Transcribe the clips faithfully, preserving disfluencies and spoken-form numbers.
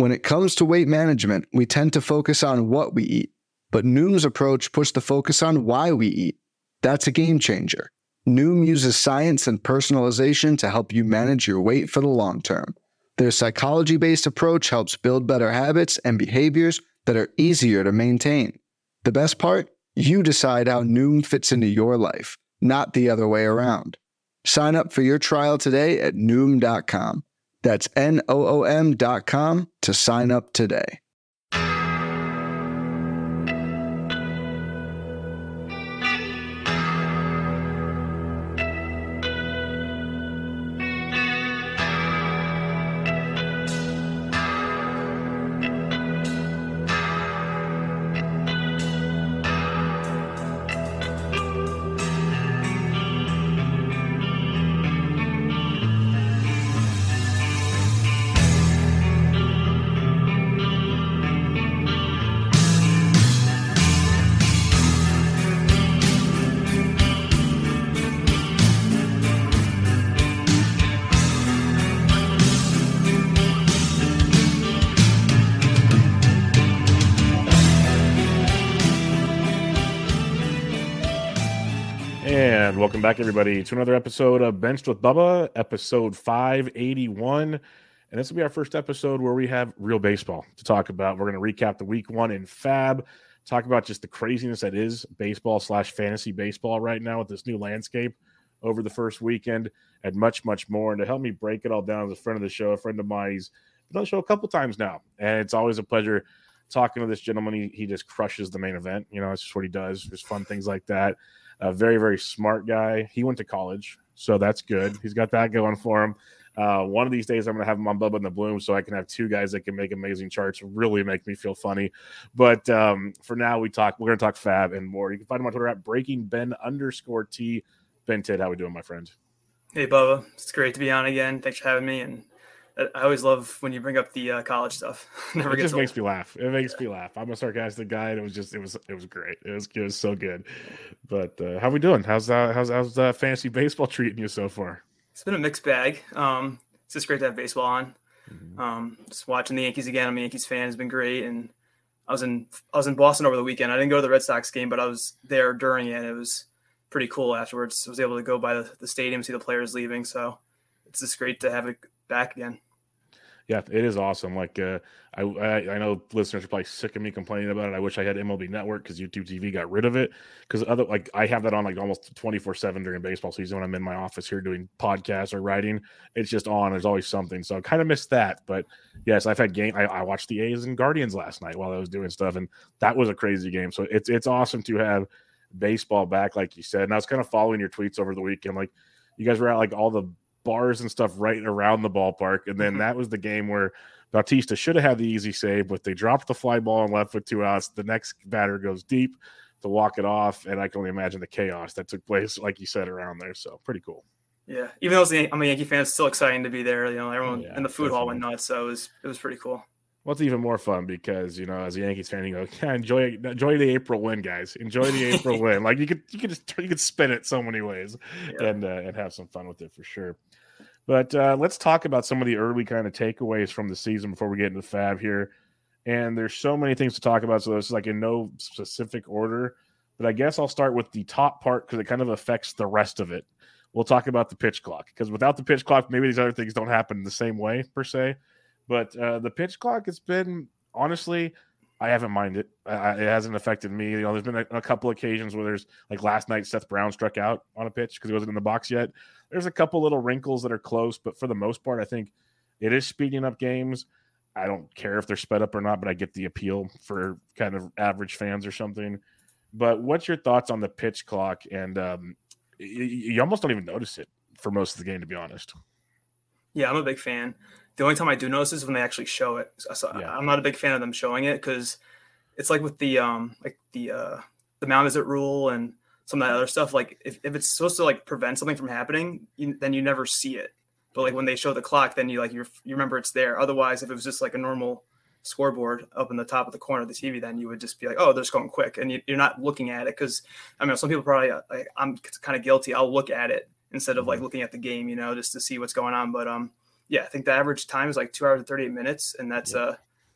When it comes to weight management, we tend to focus on what we eat, but Noom's approach puts the focus on why we eat. That's a game changer. Noom uses science and personalization to help you manage your weight for the long term. Their psychology-based approach helps build better habits and behaviors that are easier to maintain. The best part? You decide how Noom fits into your life, not the other way around. Sign up for your trial today at Noom dot com. That's N O O M dot com to sign up today. And welcome back, everybody, to another episode of Benched with Bubba, episode five eighty-one. And this will be our first episode where we have real baseball to talk about. We're going to recap the week one in Fab, talk about just the craziness that is baseball slash fantasy baseball right now with this new landscape over the first weekend, and much, much more. And to help me break it all down as a friend of the show, a friend of mine, he's been on the show a couple times now. And it's always a pleasure talking to this gentleman. He, he just crushes the main event. You know, it's just what he does. There's fun things like that. A very, very smart guy. He went to college, so that's good. He's got that going for him. Uh, one of these days, I'm going to have him on Bubba and the Bloom so I can have two guys that can make amazing charts, really make me feel funny. But um, for now, we talk. We're going to talk Fab and more. You can find him on Twitter at BreakingBen underscore T. Ben Tidd, how we doing, my friend? Hey, Bubba. It's great to be on again. Thanks for having me. And I always love when you bring up the uh, college stuff. Never it gets just old. makes me laugh. It makes me laugh. I'm a sarcastic guy, and it was just it was it was great. It was it was so good. But uh, how we doing? How's uh, how's how's uh, fantasy baseball treating you so far? It's been a mixed bag. Um, it's just great to have baseball on. Mm-hmm. Um, just watching the Yankees again. I'm a Yankees fan. Has been great. And I was in I was in Boston over the weekend. I didn't go to the Red Sox game, but I was there during it. It was pretty cool afterwards. I was able to go by the, the stadium, see the players leaving. So it's just great to have it back again. Yeah, it is awesome. Like, uh, I, I I know listeners are probably sick of me complaining about it. I wish I had M L B Network because YouTube T V got rid of it. Because other like I have that on like almost twenty-four seven during baseball season when I'm in my office here doing podcasts or writing. It's just on. There's always something. So I kind of missed that. But yes, I've had game. I, I watched the A's and Guardians last night while I was doing stuff, and that was a crazy game. So it's it's awesome to have baseball back, like you said. And I was kind of following your tweets over the weekend. Like you guys were at like all the bars and stuff right around the ballpark, and then mm-hmm. that was the game where Bautista should have had the easy save, but they dropped the fly ball and left with two outs. The next batter goes deep to walk it off, and I can only imagine the chaos that took place, like you said, around there. So pretty cool. Yeah, even though I'm a Yankee fan, it's still exciting to be there. You know, everyone oh, yeah, in the food definitely. hall went nuts, so it was it was pretty cool. Well, it's even more fun because, you know, as a Yankees fan, you go, yeah, enjoy enjoy the April win, guys. Enjoy the April win. Like you could you could just you could spin it so many ways, yeah. and uh, and have some fun with it for sure. But uh, let's talk about some of the early kind of takeaways from the season before we get into the Fab here. And there's so many things to talk about, so it's like in no specific order. But I guess I'll start with the top part because it kind of affects the rest of it. We'll talk about the pitch clock because without the pitch clock, maybe these other things don't happen the same way per se. But uh, the pitch clock has been, honestly, I haven't minded. Uh, it hasn't affected me. You know, there's been a, a couple occasions where there's, like last night, Seth Brown struck out on a pitch because he wasn't in the box yet. There's a couple little wrinkles that are close, but for the most part, I think it is speeding up games. I don't care if they're sped up or not, but I get the appeal for kind of average fans or something. But what's your thoughts on the pitch clock? And um, you, you almost don't even notice it for most of the game, to be honest. Yeah, I'm a big fan. The only time I do notice is when they actually show it. So yeah. I'm not a big fan of them showing it because it's like with the um like the uh the mound visit rule and some of that other stuff. Like if, if it's supposed to like prevent something from happening, you, then you never see it. But like when they show the clock, then you like you you remember it's there. Otherwise, if it was just like a normal scoreboard up in the top of the corner of the T V, then you would just be like, oh, they're just going quick, and you, you're not looking at it because I mean some people probably like, I'm kind of guilty. I'll look at it instead of like looking at the game, you know, just to see what's going on. But um. Yeah, I think the average time is like two hours and thirty-eight minutes, and that's yeah. uh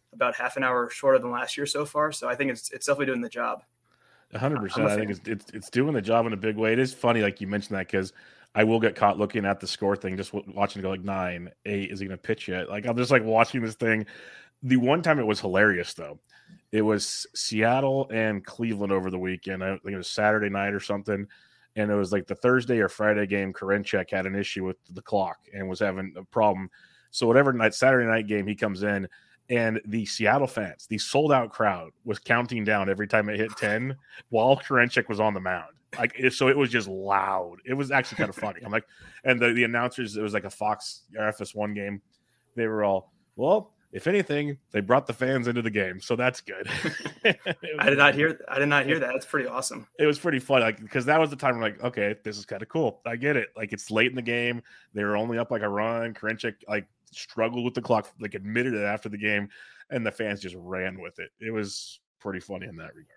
about half an hour shorter than last year so far. So I think it's it's definitely doing the job. A hundred percent. I think it's, it's it's doing the job in a big way. It is funny, like you mentioned that, because I will get caught looking at the score thing, just watching it go like nine, eight. Is he going to pitch yet? Like I'm just like watching this thing. The one time it was hilarious though, it was Seattle and Cleveland over the weekend. I think it was Saturday night or something, and it was like the Thursday or Friday game. Karinchak had an issue with the clock and was having a problem. So whatever night Saturday night game, he comes in. And the Seattle fans, the sold-out crowd, was counting down every time it hit ten while Karinchak was on the mound. Like, so it was just loud. It was actually kind of funny. I'm like, and the, the announcers, it was like a Fox F S one game. They were all, well, if anything, they brought the fans into the game, so that's good. I did not hear. I did not hear that. That's pretty awesome. It was pretty fun, like because that was the time I'm like, okay, this is kind of cool. I get it. Like it's late in the game. They were only up like a run. Karinchak like struggled with the clock, like admitted it after the game, and the fans just ran with it. It was pretty funny in that regard.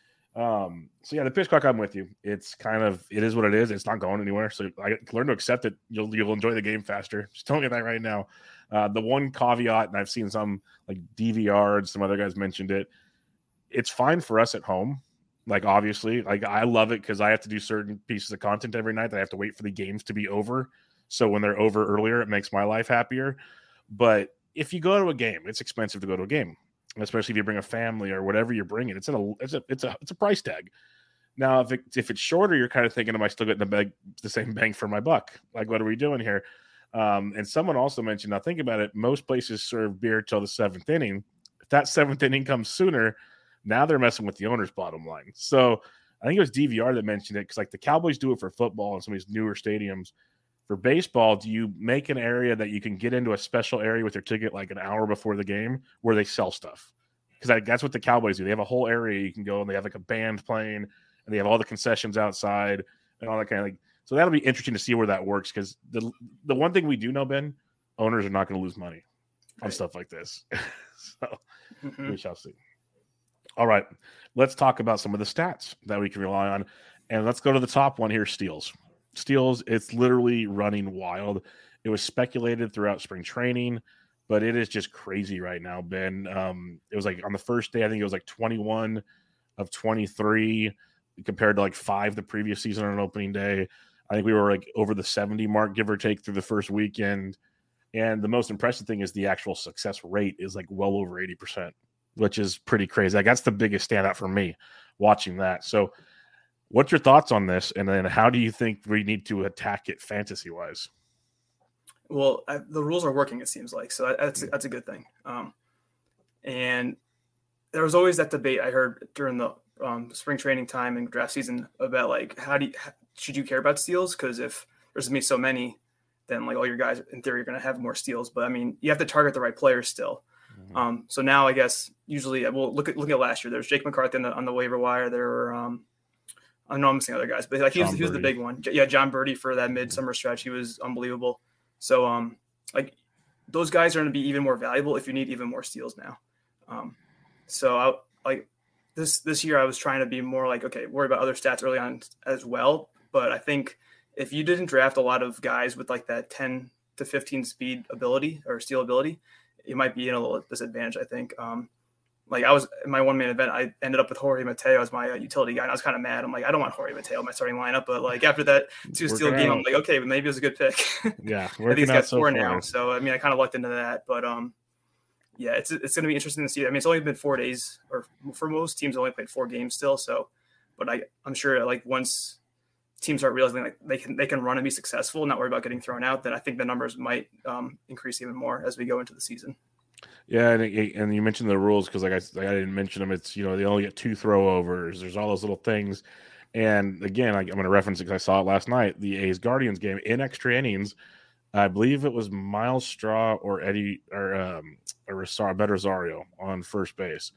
Um, so yeah, the pitch clock, I'm with you. It's kind of it is what it is. It's not going anywhere. So I learn to accept it. You'll you'll enjoy the game faster. Just don't get that right now. Uh, the one caveat, and I've seen some like D V R and some other guys mentioned it. It's fine for us at home. Like obviously, like I love it because I have to do certain pieces of content every night that I have to wait for the games to be over. So when they're over earlier, it makes my life happier. But if you go to a game, it's expensive to go to a game, especially if you bring a family or whatever you're bringing. It's a it's a it's a it's a price tag. Now, if it, if it's shorter, you're kind of thinking, am I still getting the bag, the same bang for my buck? Like, what are we doing here? Um, and someone also mentioned, now think about it, most places serve beer till the seventh inning. If that seventh inning comes sooner, now they're messing with the owner's bottom line. So I think it was D V R that mentioned it because like the Cowboys do it for football and some of these newer stadiums. For baseball, do you make an area that you can get into a special area with your ticket like an hour before the game where they sell stuff? Because that's what the Cowboys do. They have a whole area you can go and they have like a band playing and they have all the concessions outside and all that kind of like. So that'll be interesting to see where that works because the the one thing we do know, Ben, owners are not going to lose money on right. stuff like this. so mm-hmm. we shall see. All right, let's talk about some of the stats that we can rely on. And let's go to the top one here, steals. Steals, it's literally running wild. It was speculated throughout spring training, but it is just crazy right now, Ben. Um, it was like on the first day, I think it was like twenty-one of twenty-three compared to like five the previous season on opening day. I think we were like over the seventy mark, give or take, through the first weekend. And the most impressive thing is the actual success rate is like well over eighty percent, which is pretty crazy. Like that's the biggest standout for me watching that. So what's your thoughts on this? And then how do you think we need to attack it fantasy-wise? Well, I, the rules are working, it seems like. So that's, that's a good thing. Um, and there was always that debate I heard during the um, spring training time and draft season about, like, how do you, should you care about steals? Because if there's going to be so many, then, like, all your guys, in theory, are going to have more steals. But, I mean, you have to target the right players still. Mm-hmm. Um, so now, I guess, usually, well, look at look at last year. There was Jake McCarthy on the, on the waiver wire. There were um, – I know I'm missing other guys, but like he was, he was the big one. Yeah, John Birdie for that midsummer stretch. He was unbelievable. So, um, like those guys are going to be even more valuable if you need even more steals now. Um, so, I, like this this year, I was trying to be more like, okay, worry about other stats early on as well. But I think if you didn't draft a lot of guys with like that ten to fifteen speed ability or steal ability, you might be in a little disadvantage, I think. Um, Like I was in my one man event, I ended up with Jorge Mateo as my uh, utility guy, and I was kind of mad. I'm like, I don't want Jorge Mateo in my starting lineup, but like after that two steal game, out. I'm like, okay, but maybe it was a good pick. Yeah, I think he's got so four far. now, so I mean, I kind of lucked into that. But um, yeah, it's it's going to be interesting to see. I mean, it's only been four days, or for most teams, only played four games still. So, but I I'm sure like once teams start realizing like they can they can run and be successful, and not worry about getting thrown out, then I think the numbers might um, increase even more as we go into the season. Yeah, and, and you mentioned the rules because like I, like I didn't mention them. It's, you know, they only get two throwovers. There's all those little things. And again, I, I'm going to reference it because I saw it last night. The A's Guardians game in extra innings, I believe it was Miles Straw or Eddie or um or Rosario, Bet Rosario on first base,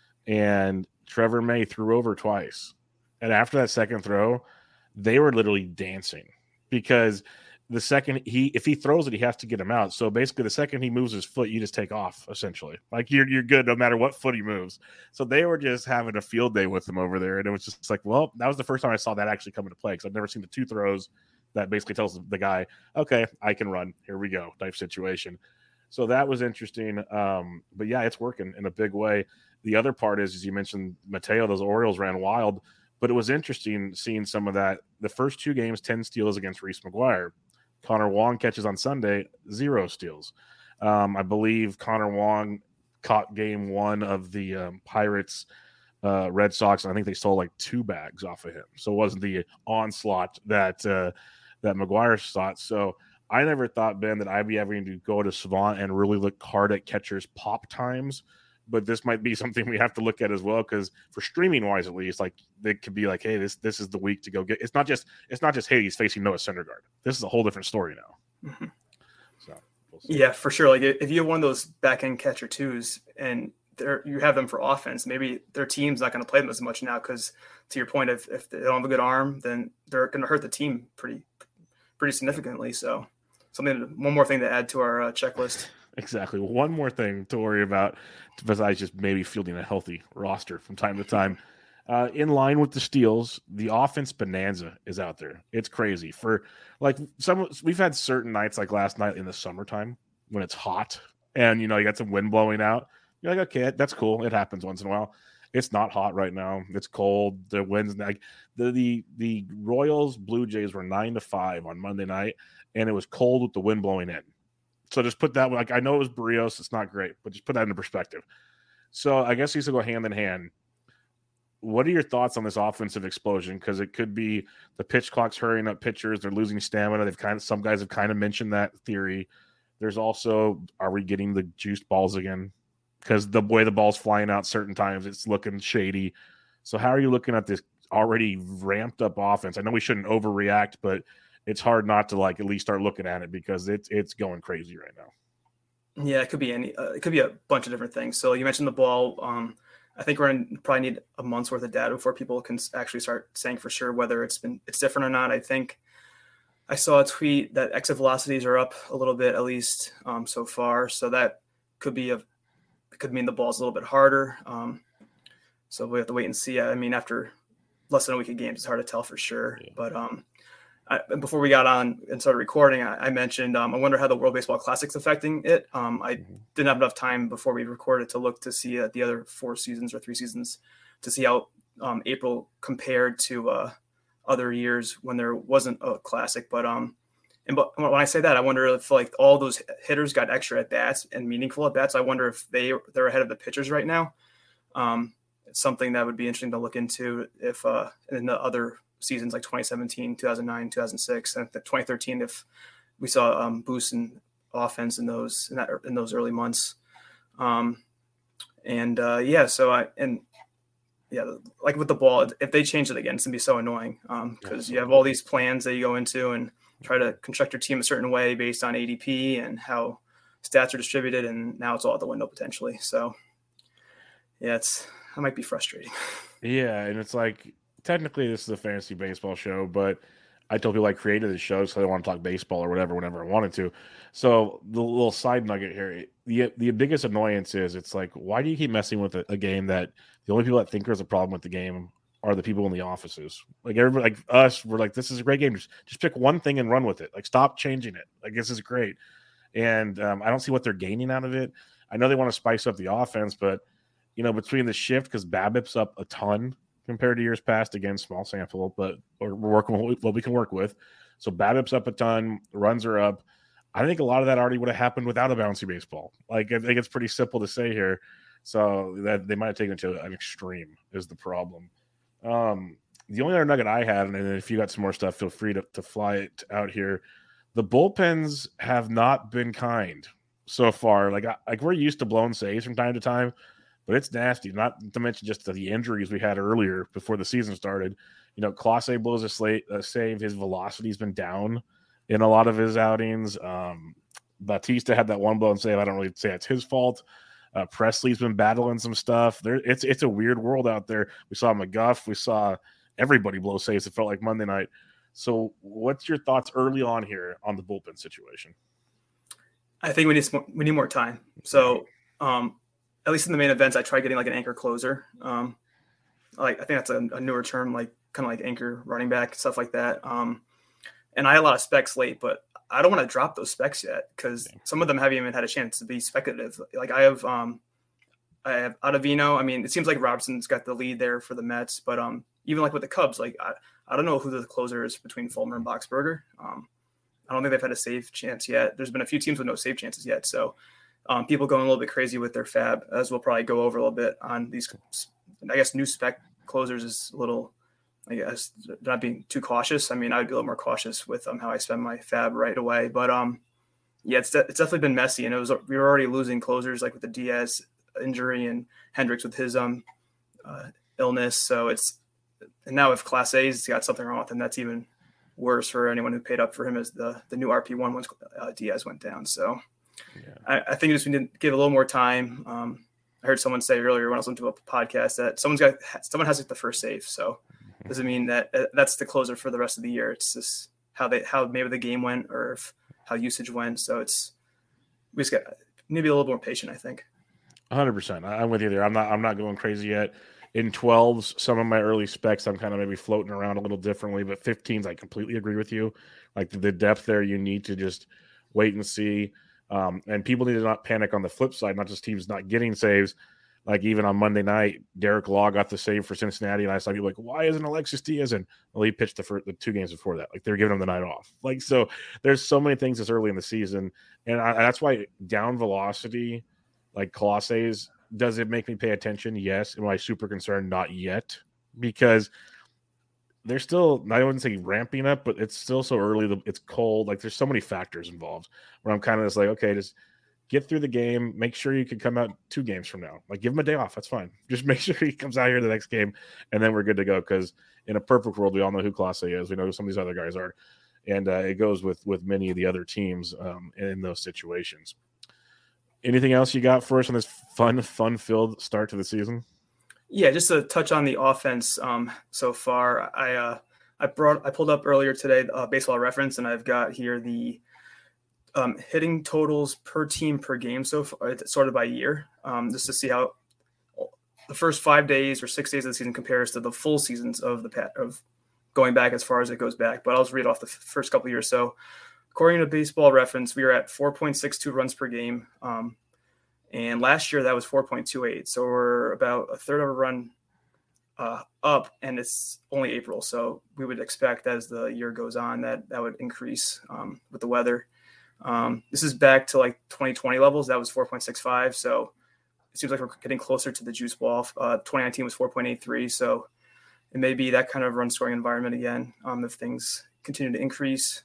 and Trevor May threw over twice. And after that second throw, they were literally dancing because the second he, if he throws it, he has to get him out. So basically, the second he moves his foot, you just take off. Essentially, like you're you're good no matter what foot he moves. So they were just having a field day with him over there, and it was just like, well, that was the first time I saw that actually come into play because I've never seen the two throws that basically tells the guy, okay, I can run. Here we go, type situation. So that was interesting. Um, but yeah, it's working in a big way. The other part is, as you mentioned, Mateo, those Orioles ran wild, but it was interesting seeing some of that. The first two games, ten steals against Reese McGuire. Connor Wong catches on Sunday, zero steals. Um, I believe Connor Wong caught game one of the um, Pirates uh, Red Sox, and I think they stole like two bags off of him. So it wasn't the onslaught that uh, that McGuire sought. So I never thought, Ben, that I'd be having to go to Savant and really look hard at catchers' pop times. But this might be something we have to look at as well, because for streaming wise, at least, like they could be like, hey, this this is the week to go get. It's not just it's not just hey, he's facing Noah Syndergaard. This is a whole different story now. Mm-hmm. So we'll yeah, for sure. Like if you have one of those back end catcher twos and they're, you have them for offense, maybe their team's not going to play them as much now because, to your point, if if they don't have a good arm, then they're going to hurt the team pretty pretty significantly. So something, one more thing to add to our uh, checklist. Exactly. One more thing to worry about besides just maybe fielding a healthy roster from time to time. Uh, in line with the steals, the offense bonanza is out there. It's crazy. For like some, we've had certain nights like last night in the summertime when it's hot and you know you got some wind blowing out. You're like, okay, that's cool. It happens once in a while. It's not hot right now. It's cold. The wind's like the the the Royals Blue Jays were nine to five on Monday night, and it was cold with the wind blowing in. So just put that, like, I know it was Barrios. It's not great, but just put that into perspective. So I guess these will go hand in hand. What are your thoughts on this offensive explosion? Because it could be the pitch clock's hurrying up pitchers. They're losing stamina. They've kind of, some guys have kind of mentioned that theory. There's also, are we getting the juiced balls again? Because the way the ball's flying out certain times, it's looking shady. So how are you looking at this already ramped up offense? I know we shouldn't overreact, but it's hard not to like at least start looking at it because it's it's going crazy right now. Yeah, it could be any. Uh, it could be a bunch of different things. So you mentioned the ball. Um, I think we're in, probably need a month's worth of data before people can actually start saying for sure whether it's been it's different or not. I think I saw a tweet that exit velocities are up a little bit at least um, so far. So that could be a it could mean the ball's a little bit harder. Um, so we have to wait and see. I mean, after less than a week of games, it's hard to tell for sure. Yeah. But um, I, before we got on and started recording, I, I mentioned um, I wonder how the World Baseball Classic's affecting it. Um, I mm-hmm. didn't have enough time before we recorded to look to see uh, the other four seasons or three seasons to see how um, April compared to uh, other years when there wasn't a Classic. But um, and but when I say that, I wonder if like all those hitters got extra at bats and meaningful at bats. I wonder if they they're ahead of the pitchers right now. Um, it's something that would be interesting to look into if uh, in the other seasons like twenty seventeen, two thousand nine, two thousand six, and twenty thirteen, if we saw um, boosts in offense in those in, that, in those early months. Um, and uh, yeah, so I and yeah, like with the ball, if they change it again, it's gonna be so annoying because um, you have all these plans that you go into and try to construct your team a certain way based on A D P and how stats are distributed, and now it's all out the window potentially. So yeah, it's that might be frustrating. Yeah, and it's like, technically, this is a fantasy baseball show, but I told people I created this show so they want to talk baseball or whatever whenever I wanted to. So the little side nugget here, the the biggest annoyance is it's like, why do you keep messing with a, a game that the only people that think there's a problem with the game are the people in the offices? Like everybody, like us, we're like, this is a great game. Just, just pick one thing and run with it. Like, stop changing it. Like, this is great. And um, I don't see what they're gaining out of it. I know they want to spice up the offense, but, you know, between the shift, because BABIP's up a ton compared to years past, again, small sample, but we're working with what we can work with. So BABIP's up a ton, runs are up. I think a lot of that already would have happened without a bouncy baseball. Like, I think it's pretty simple to say here. So that they might have taken it to an extreme is the problem. Um, the only other nugget I had, and if you got some more stuff, feel free to, to fly it out here. The bullpens have not been kind so far. Like, I, like we're used to blown saves from time to time, but it's nasty. Not to mention just the injuries we had earlier before the season started. You know, Clase blows a, slate, a save. His velocity's been down in a lot of his outings. Um, Bautista had that one blown save. I don't really say it's his fault. Uh, Presley's been battling some stuff. There, it's it's a weird world out there. We saw McGuff. We saw everybody blow saves. It felt like Monday night. So, what's your thoughts early on here on the bullpen situation? I think we need some, we need more time. So, um, at least in the main events, I try getting like an anchor closer. Um, like I think that's a, a newer term, like kind of like anchor running back, stuff like that. Um, and I had a lot of specs late, but I don't want to drop those specs yet because some of them haven't even had a chance to be speculative. Like I have, um, I have Ottavino. I mean, it seems like Robertson's got the lead there for the Mets, but um, even like with the Cubs, like I, I don't know who the closer is between Fulmer and Boxberger. Um, I don't think they've had a save chance yet. There's been a few teams with no save chances yet, so um, people going a little bit crazy with their fab, as we'll probably go over a little bit on these. I guess new spec closers is a little. I guess not being too cautious. I mean, I would be a little more cautious with um, how I spend my fab right away. But um, yeah, it's de- it's definitely been messy, and it was we were already losing closers like with the Diaz injury and Hendricks with his um uh, illness. So it's and now if Class A's got something wrong with him, that's even worse for anyone who paid up for him as the the new R P one once uh, Diaz went down. So yeah. I, I think just we need to give a little more time. Um, I heard someone say earlier when I was listening to a podcast that someone's got someone has like the first save. So doesn't mean that uh, that's the closer for the rest of the year. It's just how they how maybe the game went or if, how usage went. So it's we just got maybe a little more patient, I think. one hundred percent. I'm with you there. I'm not I'm not going crazy yet. In twelves, some of my early specs, I'm kind of maybe floating around a little differently, but fifteens, I completely agree with you. Like the depth there, you need to just wait and see. Um, and people need to not panic on the flip side, not just teams not getting saves. Like even on Monday night, Derek Law got the save for Cincinnati, and I saw people like, why isn't Alexis Diaz in? Well, he pitched the, first, the two games before that. Like they're giving him the night off. Like so, there's so many things this early in the season, and I, that's why down velocity, like Colossa's, does it make me pay attention? Yes. Am I super concerned? Not yet, because they're still, I wouldn't say ramping up, but it's still so early. It's cold. Like there's so many factors involved where I'm kind of just like, okay, just get through the game. Make sure you can come out two games from now. Like give him a day off. That's fine. Just make sure he comes out here the next game, and then we're good to go. Because in a perfect world, we all know who Clase is. We know who some of these other guys are, and uh, it goes with with many of the other teams um, in those situations. Anything else you got for us on this fun, fun-filled start to the season? Yeah, just to touch on the offense um, so far. I uh, I brought I pulled up earlier today uh, Baseball Reference, and I've got here the um, hitting totals per team per game so far, it's sorted by year, um, just to see how the first five days or six days of the season compares to the full seasons of the pat of going back as far as it goes back. But I'll just read off the f- first couple of years. So according to Baseball Reference, we were at four point six two runs per game. Um, and last year that was four point two eight. So we're about a third of a run uh, up, and it's only April. So we would expect as the year goes on that that would increase um, with the weather. Um, this is back to like twenty twenty levels. That was four point six five. So it seems like we're getting closer to the juice ball. Uh, twenty nineteen was four point eight three. So it may be that kind of run scoring environment again um, if things continue to increase.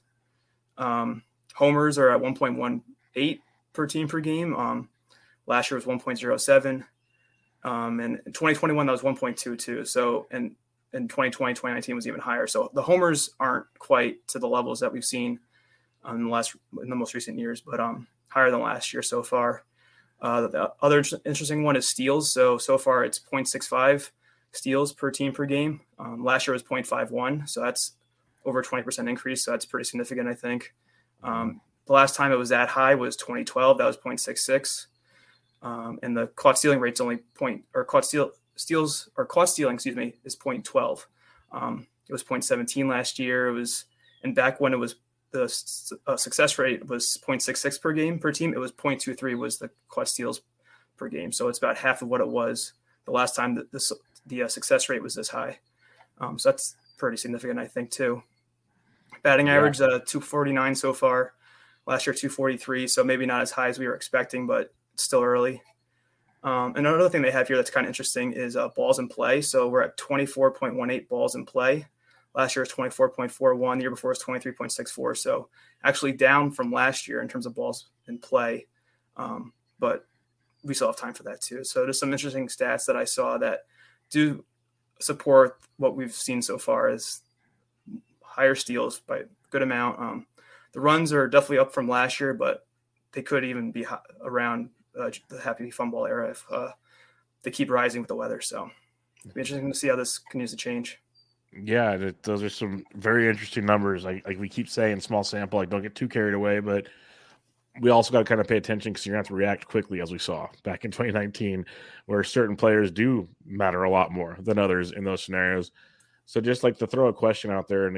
Um, homers are at one point one eight per team per game. Um, last year was one point oh seven. Um, and in twenty twenty-one, that was one point two two. So, and in twenty twenty, twenty nineteen was even higher. So the homers aren't quite to the levels that we've seen um, in the last, in the most recent years, but um, higher than last year so far. Uh, the other interesting one is steals. So, so far it's zero point six five steals per team per game. Um, last year was zero point five one. So that's over a twenty percent increase. So that's pretty significant, I think. Um, the last time it was that high was twenty twelve. That was zero point six six. Um, and the caught stealing rate's only point or caught steal steals or caught stealing, excuse me, is zero point one two. Um, it was zero point one seven last year. It was, and back when it was the uh, success rate was zero point six six per game per team, it was zero point two three was the caught steals per game. So it's about half of what it was the last time that this, the uh, success rate was this high. Um, so that's pretty significant, I think, too. Batting yeah. average, uh, two forty-nine so far. Last year, two forty-three. So maybe not as high as we were expecting, but it's still early. Um, and another thing they have here that's kind of interesting is uh, balls in play. So we're at twenty-four point one eight balls in play. Last year was twenty-four point four one. The year before was twenty-three point six four. So actually down from last year in terms of balls in play. Um, but we still have time for that too. So there's some interesting stats that I saw that do support what we've seen so far as higher steals by a good amount. Um, the runs are definitely up from last year, but they could even be around uh, the Happy Fun Ball era if uh, they keep rising with the weather. So it'll be interesting to see how this continues to change. Yeah, that, those are some very interesting numbers. Like, like we keep saying, small sample, like don't get too carried away, but we also got to kind of pay attention because you're going to have to react quickly, as we saw back in twenty nineteen, where certain players do matter a lot more than others in those scenarios. So just like to throw a question out there, and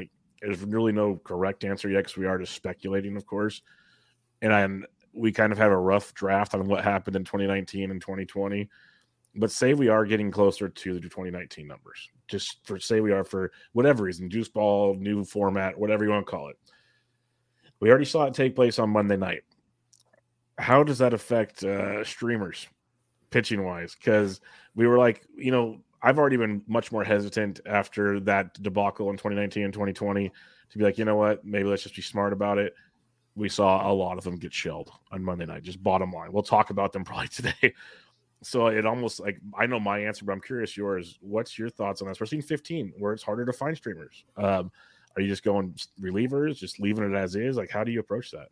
There's really no correct answer yet because we are just speculating, of course. And I'm, we kind of have a rough draft on what happened in twenty nineteen and twenty twenty. But say we are getting closer to the twenty nineteen numbers. Just for say we are for whatever reason, juice ball, new format, whatever you want to call it. We already saw it take place on Monday night. How does that affect uh, streamers, pitching wise? Because we were like, you know, I've already been much more hesitant after that debacle in twenty nineteen and twenty twenty to be like, you know what, maybe let's just be smart about it. We saw a lot of them get shelled on Monday night, just bottom line. We'll talk about them probably today. So it almost like, I know my answer, but I'm curious yours. What's your thoughts on this? We're seeing fifteen where it's harder to find streamers. Um, are you just going relievers, just leaving it as is? Like, how do you approach that?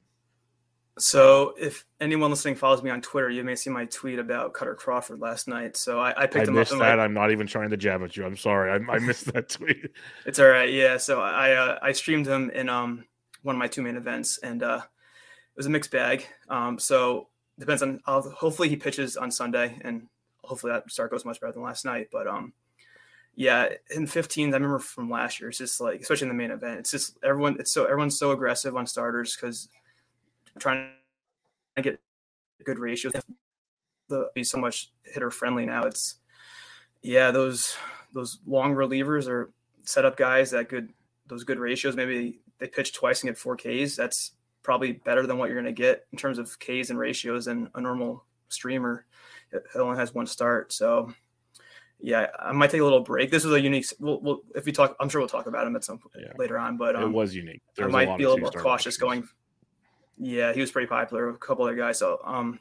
So if anyone listening follows me on Twitter, you may see my tweet about Cutter Crawford last night. So I, I picked I him missed up. that. My... I'm not even trying to jab at you. I'm sorry. I, I missed that tweet. It's all right. Yeah. So I uh, I streamed him in um one of my two main events, and uh, it was a mixed bag. Um, so depends on. I'll, hopefully he pitches on Sunday, and hopefully that start goes much better than last night. But um, yeah, in fifteens, I remember from last year. It's just like, especially in the main event, it's just everyone. It's so everyone's so aggressive on starters because trying to get good ratios. The be so much hitter friendly now. It's yeah, those those long relievers are setup guys that good those good ratios. Maybe they pitch twice and get four Ks. That's probably better than what you're going to get in terms of Ks and ratios than a normal streamer. It only has one start, so yeah, I might take a little break. This was a unique. We'll, we'll if we talk, I'm sure we'll talk about him at some point yeah. later on. But um, it was unique. There was I might a be a little more cautious going. Yeah, he was pretty popular with a couple other guys. So um,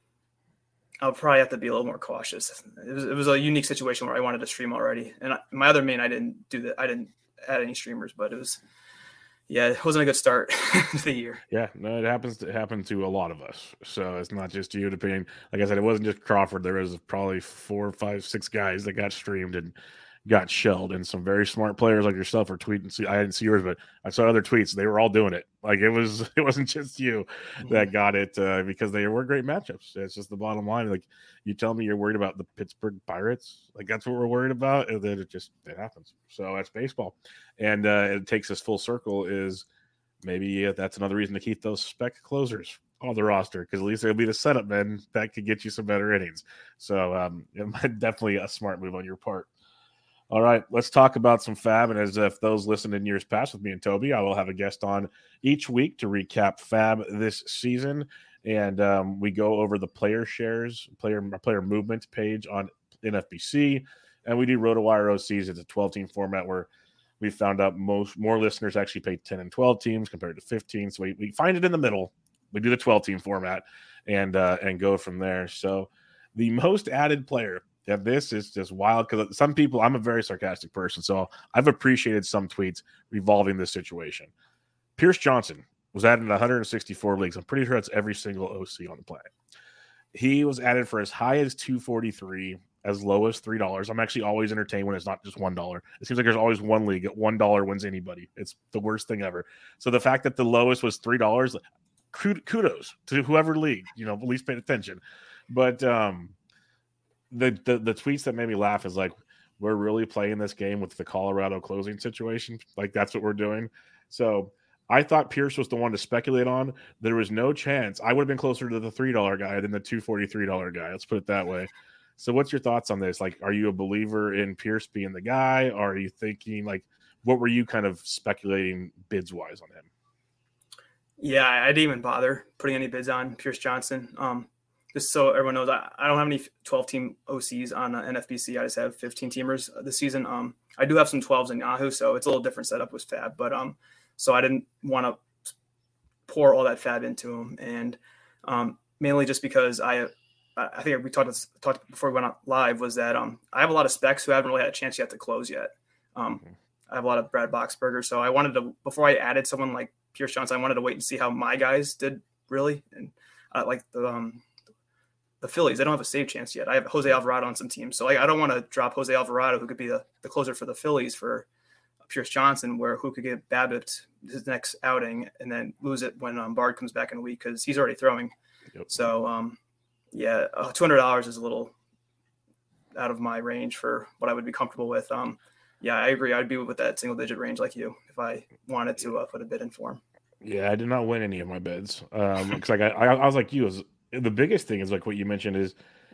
I'll probably have to be a little more cautious. It was it was a unique situation where I wanted to stream already, and I, my other main I didn't do that. I didn't add any streamers, but it was yeah, it wasn't a good start to the year. Yeah, no, it happens. To, it happened to a lot of us. So it's not just you. Depending, like I said, it wasn't just Crawford. There was probably four, five, six guys that got streamed and got shelled, and some very smart players like yourself are tweeting. See, I didn't see yours, but I saw other tweets. They were all doing it. Like it was, it wasn't just you that got it uh, because they were great matchups. It's just the bottom line. Like you tell me you're worried about the Pittsburgh Pirates, like that's what we're worried about, and then it just it happens. So that's baseball, and uh, it takes us full circle. Is maybe uh, that's another reason to keep those spec closers on the roster because at least it'll be the setup men that could get you some better innings. So um, it definitely a smart move on your part. All right, let's talk about some Fab. And as if those listened in years past with me and Toby, I will have a guest on each week to recap Fab this season. And um, we go over the player shares, player player movement page on N F B C. And we do RotoWire O Cs. It's a twelve-team format where we found out most more listeners actually pay ten and twelve teams compared to fifteen. So we, we find it in the middle. We do the twelve-team format and uh, and go from there. So the most added player. Yeah, this is just wild because some people, I'm a very sarcastic person, so I've appreciated some tweets revolving this situation. Pierce Johnson was added in one hundred sixty-four leagues. I'm pretty sure that's every single O C on the planet. He was added for as high as two forty-three, as low as three dollars. I'm actually always entertained when it's not just one dollar. It seems like there's always one league at one dollar wins anybody. It's the worst thing ever. So the fact that the lowest was three dollars, kudos to whoever league, you know, at least paid attention. But, um, The, the the tweets that made me laugh is like, we're really playing this game with the Colorado closing situation. Like, that's what we're doing. So I thought Pierce was the one to speculate on. There was no chance. I would have been closer to the three dollar guy than the two forty-three dollar guy. Let's put it that way. So what's your thoughts on this? Like, are you a believer in Pierce being the guy? Or are you thinking, like, what were you kind of speculating bids-wise on him? Yeah, I didn't even bother putting any bids on Pierce Johnson. Um, Just so everyone knows, I, I don't have any twelve-team O Cs on uh, N F B C. I just have fifteen-teamers this season. Um, I do have some twelves in Yahoo, so it's a little different setup with Fab. But um, so I didn't want to pour all that Fab into him, and um, mainly just because I, I think we talked talked before we went out live was that um, I have a lot of specs who haven't really had a chance yet to close yet. Um, mm-hmm. I have a lot of Brad Boxberger, so I wanted to before I added someone like Pierce Johnson, I wanted to wait and see how my guys did really, and uh, like the um. The Phillies, they don't have a save chance yet. I have Jose Alvarado on some teams. So like, I don't want to drop Jose Alvarado, who could be the, the closer for the Phillies, for Pierce Johnson, where who could get BABIP his next outing and then lose it when um, Bard comes back in a week because he's already throwing. Yep. So, um, yeah, uh, two hundred dollars is a little out of my range for what I would be comfortable with. Um, Yeah, I agree. I'd be with that single digit range like you if I wanted to uh, put a bid in for him. Yeah, I did not win any of my bids um, because like I, I was like you. Was, the biggest thing is like what you mentioned is,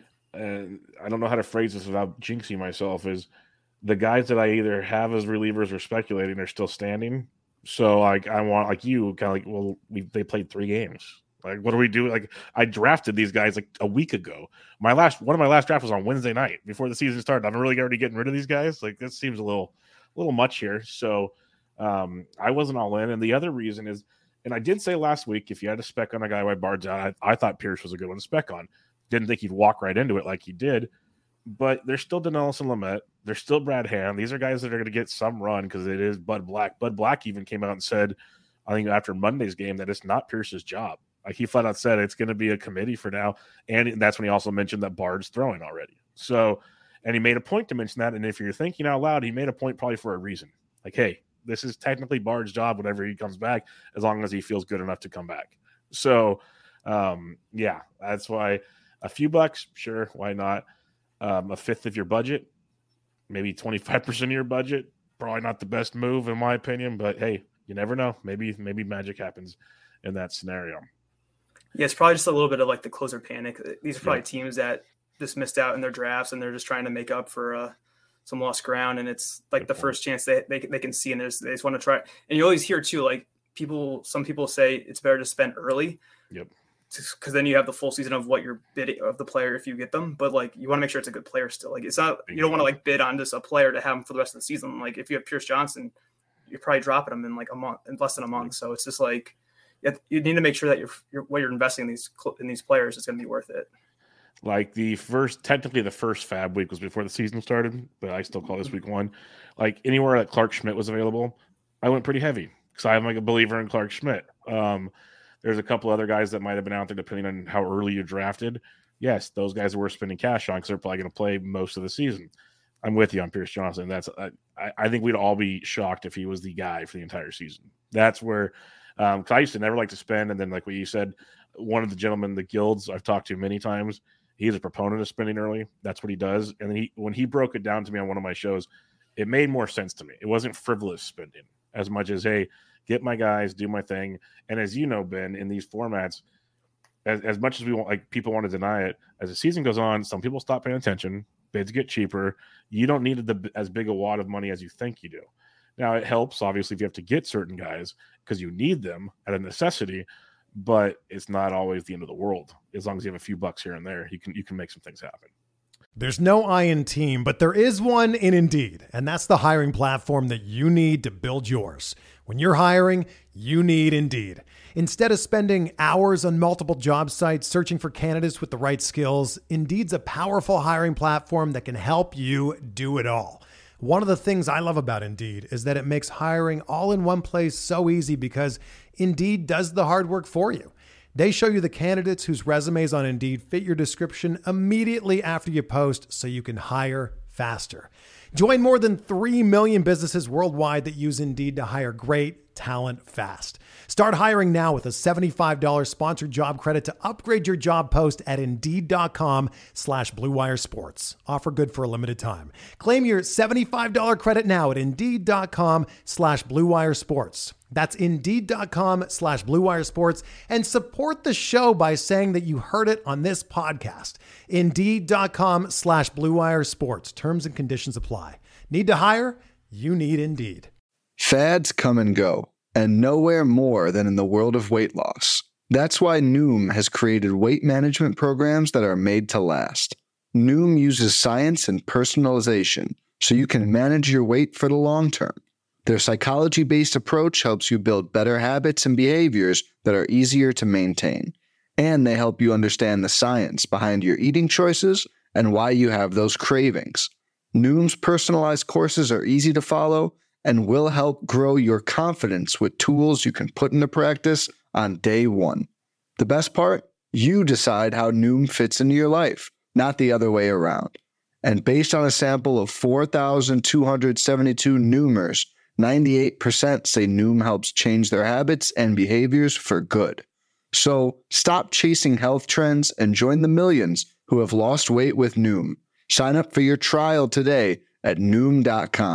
and I don't know how to phrase this without jinxing myself, is the guys that I either have as relievers or speculating are still standing. So like I want like you kind of like well we they played three games. Like what do we do? Like I drafted these guys like a week ago. My last one of my last draft was on Wednesday night before the season started. I'm really already getting rid of these guys. Like this seems a little a little much here. So um, I wasn't all in. And the other reason is, and I did say last week, if you had to spec on a guy by Bard's out, I, I thought Pierce was a good one to spec on. Didn't think he'd walk right into it like he did. But there's still Dinelson Lamet. There's still Brad Hand. These are guys that are going to get some run because it is Bud Black. Bud Black even came out and said, I think after Monday's game, that it's not Pierce's job. Like he flat out said, it's going to be a committee for now. And that's when he also mentioned that Bard's throwing already. So, and he made a point to mention that. And if you're thinking out loud, he made a point probably for a reason. Like, hey, this is technically Bard's job whenever he comes back, as long as he feels good enough to come back. So, um, yeah, that's why a few bucks, sure, why not? Um, a fifth of your budget, maybe twenty-five percent of your budget, probably not the best move in my opinion, but hey, you never know. Maybe, maybe magic happens in that scenario. Yeah, it's probably just a little bit of like the closer panic. These are probably Yeah. teams that just missed out in their drafts and they're just trying to make up for uh, some lost ground. And it's like Good the point. first chance they, they, they can see, and there's, they just want to try. And you always hear too, like people, some people say it's better to spend early. Yep. Because then you have the full season of what you're bidding of the player if you get them. But like you want to make sure it's a good player still. Like it's not, you don't want to like bid on just a player to have him for the rest of the season. Like if you have Pierce Johnson, you're probably dropping him in like a month, in less than a month. So it's just like, you need to make sure that you're, you're what you're investing in these in these players is going to be worth it. Like the first, technically the first Fab week was before the season started, but I still call this week one. Like anywhere that Clark Schmidt was available, I went pretty heavy because I'm like a believer in Clark Schmidt. Um, there's a couple other guys that might have been out there depending on how early you drafted. Yes, those guys are worth spending cash on because they're probably going to play most of the season. I'm with you on Pierce Johnson. That's I, I think we'd all be shocked if he was the guy for the entire season. That's where. Um, cause I used to never like to spend. And then like what you said, one of the gentlemen, the guilds I've talked to many times, he's a proponent of spending early. That's what he does. And then he, when he broke it down to me on one of my shows, it made more sense to me. It wasn't frivolous spending as much as, hey, get my guys, do my thing. And as you know, Ben, in these formats, as, as much as we want, like people want to deny it, as the season goes on, some people stop paying attention. Bids get cheaper. You don't need the, as big a wad of money as you think you do. Now, it helps, obviously, if you have to get certain guys because you need them at a necessity, but it's not always the end of the world. As long as you have a few bucks here and there, you can you can make some things happen. There's no I in team, but there is one in Indeed, and that's the hiring platform that you need to build yours. When you're hiring, you need Indeed. Instead of spending hours on multiple job sites searching for candidates with the right skills, Indeed's a powerful hiring platform that can help you do it all. One of the things I love about Indeed is that it makes hiring all in one place so easy because Indeed does the hard work for you. They show you the candidates whose resumes on Indeed fit your description immediately after you post so you can hire faster. Join more than three million businesses worldwide that use Indeed to hire great talent fast. Start hiring now with a seventy-five dollars sponsored job credit to upgrade your job post at Indeed.com slash Blue Wire Sports. Offer good for a limited time. Claim your seventy-five dollars credit now at Indeed.com slash Blue Wire Sports. That's Indeed.com slash Blue Wire Sports, and support the show by saying that you heard it on this podcast. Indeed.com slash Blue Wire Sports. Terms and conditions apply. Need to hire? You need Indeed. Fads come and go, and nowhere more than in the world of weight loss. That's why Noom has created weight management programs that are made to last. Noom uses science and personalization so you can manage your weight for the long term. Their psychology-based approach helps you build better habits and behaviors that are easier to maintain. And they help you understand the science behind your eating choices and why you have those cravings. Noom's personalized courses are easy to follow and will help grow your confidence with tools you can put into practice on day one. The best part? You decide how Noom fits into your life, not the other way around. And based on a sample of four thousand two hundred seventy-two Noomers, ninety-eight percent say Noom helps change their habits and behaviors for good. So stop chasing health trends and join the millions who have lost weight with Noom. Sign up for your trial today at Noom dot com.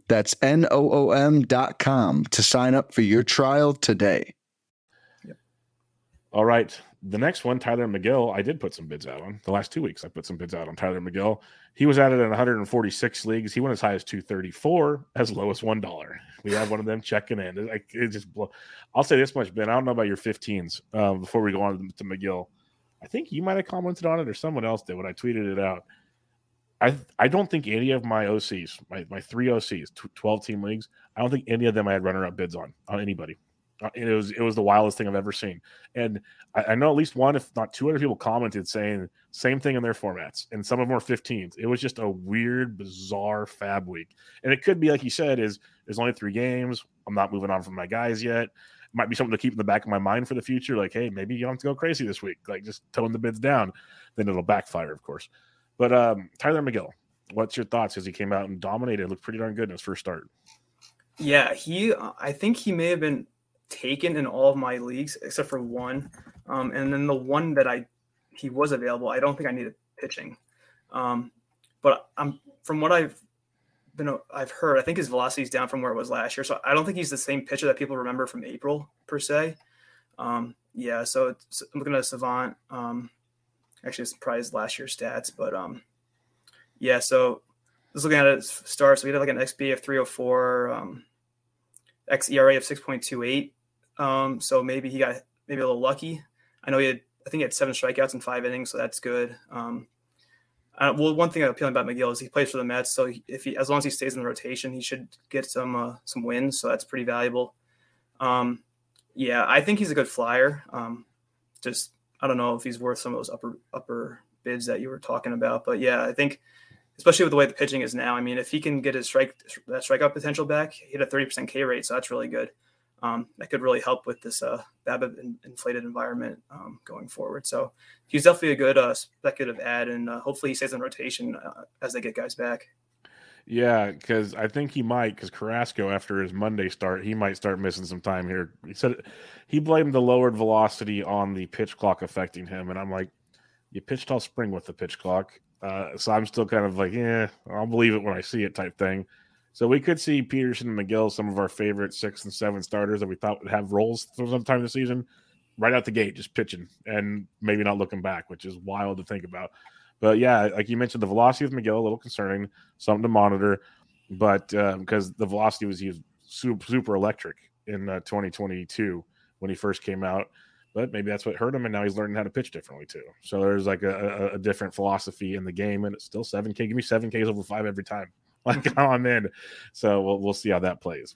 That's N O O M dot com to sign up for your trial today. Yep. All right. The next one, Tyler McGill, I did put some bids out on. The last two weeks, I put some bids out on Tyler McGill. He was added in one hundred forty-six leagues. He went as high as two thirty-four, as low as one dollar. We have one of them checking in. It, it just blow. I'll say this much, Ben. I don't know about your fifteens um, before we go on to McGill. I think you might have commented on it or someone else did when I tweeted it out. I I don't think any of my O Cs, my, my three O Cs, twelve-team leagues, I don't think any of them I had runner-up bids on, on anybody. It was it was the wildest thing I've ever seen. And I, I know at least one, if not two other people commented saying same thing in their formats. And some of them were fifteens. It was just a weird, bizarre fab week. And it could be, like you said, is there's only three games. I'm not moving on from my guys yet. It might be something to keep in the back of my mind for the future. Like, hey, maybe you don't have to go crazy this week. Like, just tone the bids down. Then it'll backfire, of course. But um, Tyler McGill, what's your thoughts? Because he came out and dominated. Looked pretty darn good in his first start. Yeah, he. I think he may have been taken in all of my leagues except for one, um, and then the one that I he was available, I don't think I needed pitching, um, but I'm from what I've been I've heard, I think his velocity is down from where it was last year, so I don't think he's the same pitcher that people remember from April per se. Um, yeah, so it's, I'm looking at Savant. Um, actually, it's probably last year's stats, but um, yeah. So just looking at it starts, so we had like an X B of three oh four, um, X E R A of six point two eight. Um, so maybe he got maybe a little lucky. I know he had, I think he had seven strikeouts in five innings, so that's good. Um, I, well, one thing appealing about McGill is he plays for the Mets, so he, if he, as long as he stays in the rotation, he should get some uh, some wins. So that's pretty valuable. Um, yeah, I think he's a good flyer. Um, just I don't know if he's worth some of those upper upper bids that you were talking about, but yeah, I think especially with the way the pitching is now. I mean, if he can get his strike that strikeout potential back, he had a thirty percent K rate, so that's really good. Um, that could really help with this uh, BABIP inflated environment um, going forward. So he's definitely a good uh, speculative ad, and uh, hopefully he stays in rotation uh, as they get guys back. Yeah, because I think he might, because Carrasco, after his Monday start, he might start missing some time here. He said he blamed the lowered velocity on the pitch clock affecting him, and I'm like, you pitched all spring with the pitch clock. Uh, so I'm still kind of like, yeah, I'll believe it when I see it type thing. So we could see Peterson and McGill, some of our favorite six and seven starters that we thought would have roles for some time this season, right out the gate, just pitching and maybe not looking back, which is wild to think about. But yeah, like you mentioned, the velocity with McGill, a little concerning, something to monitor. But um, because the velocity was, he was super, super electric in uh, twenty twenty-two when he first came out. But maybe that's what hurt him, and now he's learning how to pitch differently too. So there's like a, a, a different philosophy in the game, and it's still seven K. Give me seven Ks over five every time. Like how I'm in. So we'll we'll see how that plays.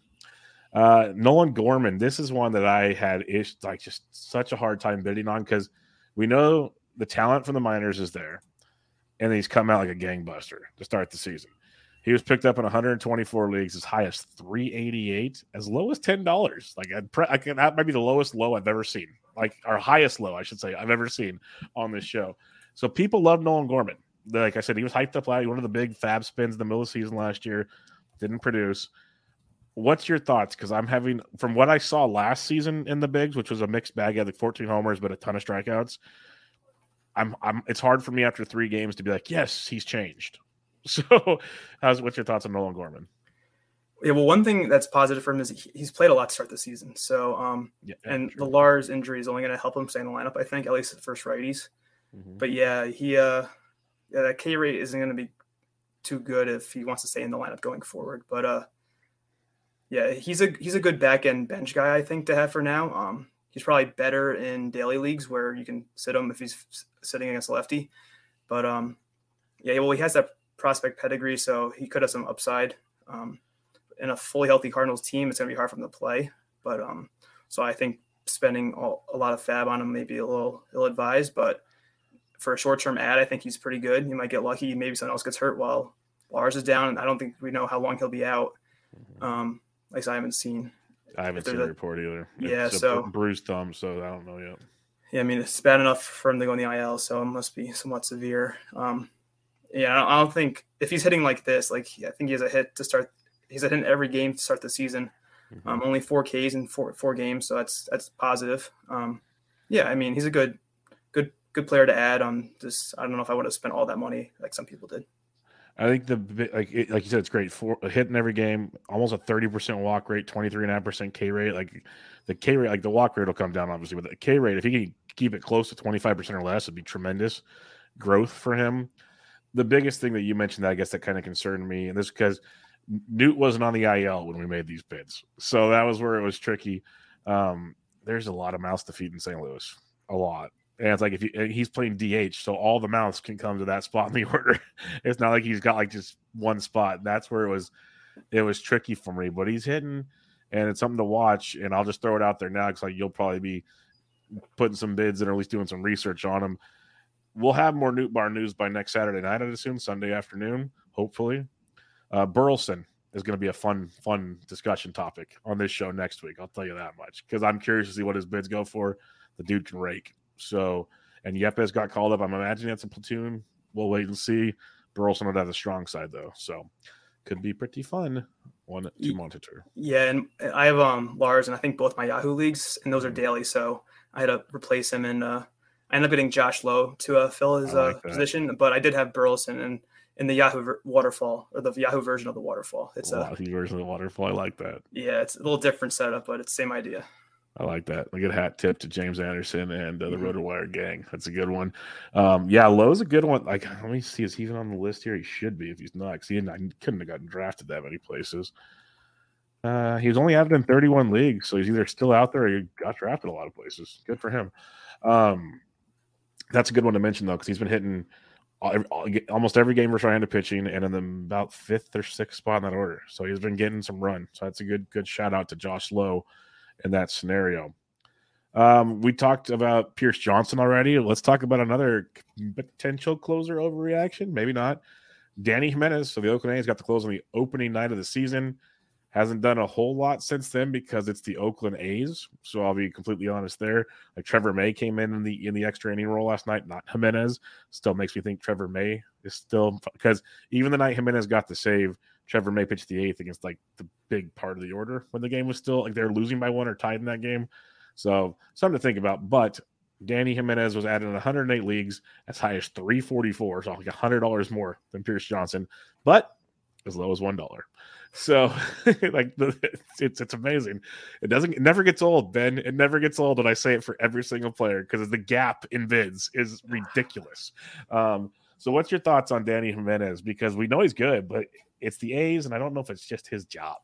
Uh, Nolan Gorman, this is one that I had ish like just such a hard time bidding on because we know the talent from the minors is there, and he's come out like a gangbuster to start the season. He was picked up in one hundred twenty-four leagues, as high as three eighty-eight, as low as ten dollars. Like I'd pre- I can, that might be the lowest low I've ever seen, like our highest low, I should say, I've ever seen on this show. So people love Nolan Gorman. Like I said, he was hyped up last. One of the big fab spins in the middle of the season last year, didn't produce. What's your thoughts? Because I'm having, from what I saw last season in the bigs, which was a mixed bag, he had like fourteen homers but a ton of strikeouts. I'm, I'm. It's hard for me after three games to be like, yes, he's changed. So, how's what's your thoughts on Nolan Gorman? Yeah, well, one thing that's positive for him is he's played a lot to start the season. So, um, yeah, and true. The Lars injury is only going to help him stay in the lineup, I think, at least at first righties. Mm-hmm. But yeah, he. Uh, Yeah, that K rate isn't going to be too good if he wants to stay in the lineup going forward. But uh, yeah, he's a he's a good back end bench guy, I think, to have for now. Um, he's probably better in daily leagues where you can sit him if he's sitting against a lefty. But um, yeah, well, he has that prospect pedigree, so he could have some upside. Um, in a fully healthy Cardinals team, it's going to be hard for him to play. But um, so I think spending all, a lot of fab on him may be a little ill advised, but for a short-term ad, I think he's pretty good. You might get lucky. Maybe someone else gets hurt while Lars is down. And I don't think we know how long he'll be out. Um, at least I haven't seen. I haven't seen a report either. Yeah, it's so. A bruised thumb, so I don't know yet. Yeah, I mean, it's bad enough for him to go in the I L, so it must be somewhat severe. Um, yeah, I don't, I don't think – if he's hitting like this, like I think he has a hit to start – he's a hit in every game to start the season. Mm-hmm. Um, only four Ks in four, four games, so that's that's positive. Um, yeah, I mean, he's a good – good. Good player to add on this. I don't know if I would have spent all that money like some people did. I think the like it, like you said, it's great for a hit in every game, almost a thirty percent walk rate, twenty-three and a half percent K rate. Like the K rate, like the walk rate will come down obviously, but the K rate, if he can keep it close to twenty-five percent or less, it'd be tremendous growth for him. The biggest thing that you mentioned that I guess that kind of concerned me, and this is because Newt wasn't on the I L when we made these bids, so that was where it was tricky. Um, there's a lot of mouths to feed in Saint Louis, a lot. And it's like if you, he's playing D H, so all the mouths can come to that spot in the order. It's not like he's got like just one spot. That's where it was it was tricky for me. But he's hitting, and it's something to watch. And I'll just throw it out there now because like you'll probably be putting some bids and or at least doing some research on him. We'll have more Newt Bar news by next Saturday night, I'd assume, Sunday afternoon, hopefully. Uh, Burleson is going to be a fun, fun discussion topic on this show next week. I'll tell you that much because I'm curious to see what his bids go for. The dude can rake. So, and Yepes got called up. I'm imagining that's a platoon. We'll wait and see. Burleson would have the strong side though, so could be pretty fun one to monitor. Yeah, and I have um Lars, and I think both my Yahoo leagues, and those are daily. So I had to replace him, and uh, I ended up getting Josh Lowe to uh, fill his like uh, position. But I did have Burleson and in the Yahoo ver- waterfall or the Yahoo version of the waterfall. It's a Yahoo version of the waterfall. I like that. Yeah, it's a little different setup, but it's the same idea. I like that. A good hat tip to James Anderson and uh, the mm-hmm. RotoWire gang. That's a good one. Um, yeah, Lowe's a good one. Like, let me see. Is he even on the list here? He should be if he's not. Because he couldn't have gotten drafted that many places. Uh, he was only added in thirty-one leagues, so he's either still out there or he got drafted a lot of places. Good for him. Um, that's a good one to mention, though, because he's been hitting all, all, almost every game versus right-handed pitching and in the about fifth or sixth spot in that order. So he's been getting some run. So that's a good, good shout-out to Josh Lowe in that scenario. Um, we talked about Pierce Johnson already. Let's talk about another potential closer overreaction. Maybe not. Danny Jimenez. So the Oakland A's got the close on the opening night of the season. Hasn't done a whole lot since then because it's the Oakland A's. So I'll be completely honest there. Like Trevor May came in in the in the extra inning role last night, not Jimenez. Still makes me think Trevor May is still because even the night Jimenez got the save, Trevor May pitched the eighth against like the big part of the order when the game was still like they're losing by one or tied in that game. So something to think about. But Danny Jimenez was added in one hundred eight leagues as high as three forty-four, so like one hundred dollars more than Pierce Johnson, but as low as one dollar. So like the, it's it's amazing. It doesn't it never gets old, Ben. It never gets old when I say it for every single player because the gap in bids is ridiculous. Um, so what's your thoughts on Danny Jimenez? Because we know he's good, but it's the A's, and I don't know if it's just his job.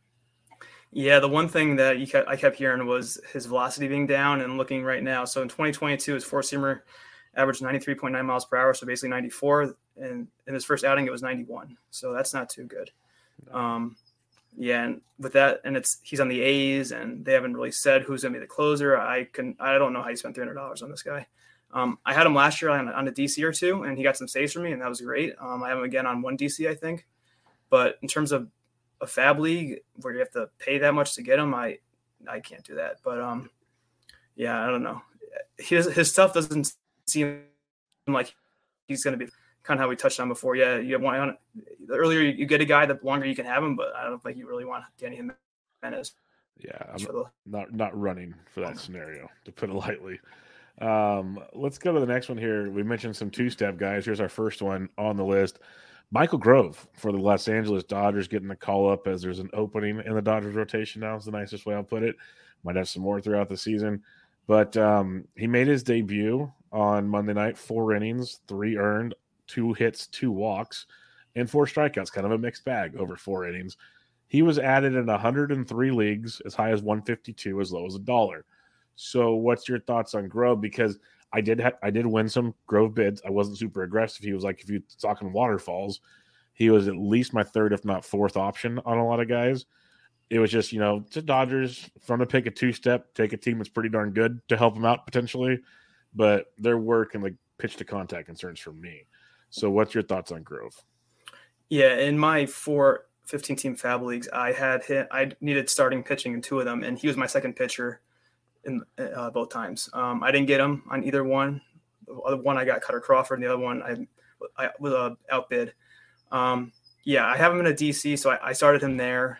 Yeah, the one thing that you kept, I kept hearing was his velocity being down and looking right now. So in twenty twenty-two, his four-seamer averaged ninety-three point nine miles per hour, so basically ninety-four. And in his first outing, it was ninety-one. So that's not too good. Um, yeah, and with that, and it's he's on the A's, and they haven't really said who's going to be the closer. I can I don't know how you spent three hundred dollars on this guy. Um, I had him last year on, on a D C or two, and he got some saves for me, and that was great. Um, I have him again on one D C, I think. But in terms of a fab league where you have to pay that much to get him, I I can't do that. But um, yeah, I don't know. His his stuff doesn't seem like he's going to be kind of how we touched on before. Yeah, you want the earlier you get a guy, the longer you can have him. But I don't think you really want Danny Jimenez. Yeah, I'm the, not not running for that scenario, to put it lightly. Um, let's go to the next one here. We mentioned some two-step guys. Here's our first one on the list. Michael Grove for the Los Angeles Dodgers getting the call up as there's an opening in the Dodgers rotation now is the nicest way I'll put it. Might have some more throughout the season. But um, he made his debut on Monday night, four innings, three earned, two hits, two walks, and four strikeouts. Kind of a mixed bag over four innings. He was added in one hundred three leagues, as high as one fifty-two, as low as a dollar. So what's your thoughts on Grove? Because I did ha- I did win some Grove bids. I wasn't super aggressive. He was like, if you're talking waterfalls, he was at least my third, if not fourth option on a lot of guys. It was just, you know, to Dodgers, from to pick a two-step, take a team that's pretty darn good to help them out potentially. But their work and like pitch to contact concerns for me. So what's your thoughts on Grove? Yeah, in my four fifteen-team fab leagues, I had hit, I needed starting pitching in two of them, and he was my second pitcher in uh, both times. Um, I didn't get him on either one. The other one I got Cutter Crawford, and the other one I, I was uh, outbid. Um, yeah, I have him in a D C, so I, I started him there.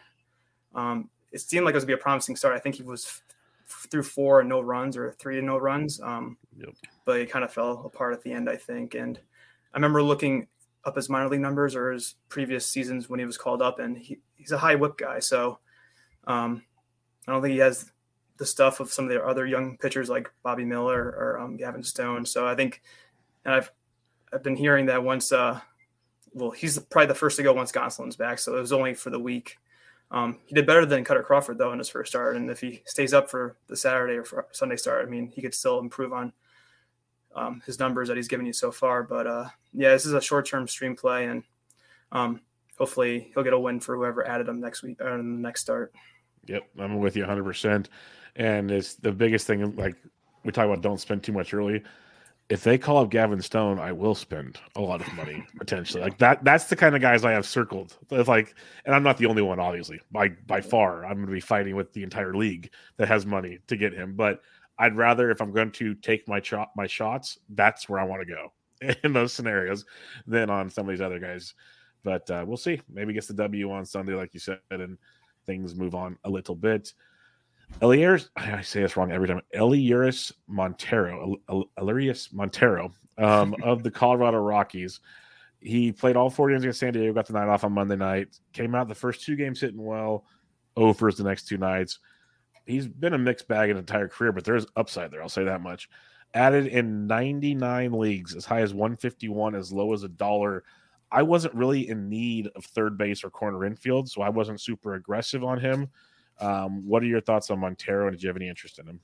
Um, it seemed like it was going to be a promising start. I think he was f- through four and no runs, or three and no runs. Um, yep. But he kind of fell apart at the end, I think. And I remember looking up his minor league numbers or his previous seasons when he was called up, and he, he's a high whip guy. So um, I don't think he has the stuff of some of the other young pitchers like Bobby Miller or um, Gavin Stone. So I think, and I've I've been hearing that once, uh, well, he's probably the first to go once Gonsolin's back. So it was only for the week. Um, he did better than Cutter Crawford though in his first start, and if he stays up for the Saturday or for Sunday start, I mean, he could still improve on um, his numbers that he's given you so far. But uh, yeah, this is a short-term stream play, and um, hopefully he'll get a win for whoever added him next week or in the next start. Yep, I'm with you one hundred percent. And it's the biggest thing. Like we talk about, don't spend too much early. If they call up Gavin Stone, I will spend a lot of money potentially. Like that. That's the kind of guys I have circled. It's like, and I'm not the only one, obviously. By by far, I'm going to be fighting with the entire league that has money to get him. But I'd rather, if I'm going to take my shot, my shots, that's where I want to go in those scenarios than on some of these other guys. But uh, we'll see. Maybe gets the W on Sunday, like you said, and things move on a little bit. Elias, I say this wrong every time. Elias Montero, Elias Montero um, of the Colorado Rockies. He played all four games against San Diego, got the night off on Monday night, came out the first two games hitting well, overs the next two nights. He's been a mixed bag in his entire career, but there's upside there, I'll say that much. Added in ninety-nine leagues, as high as one fifty-one, as low as a dollar. I wasn't really in need of third base or corner infield, so I wasn't super aggressive on him. Um, what are your thoughts on Montero, and did you have any interest in him?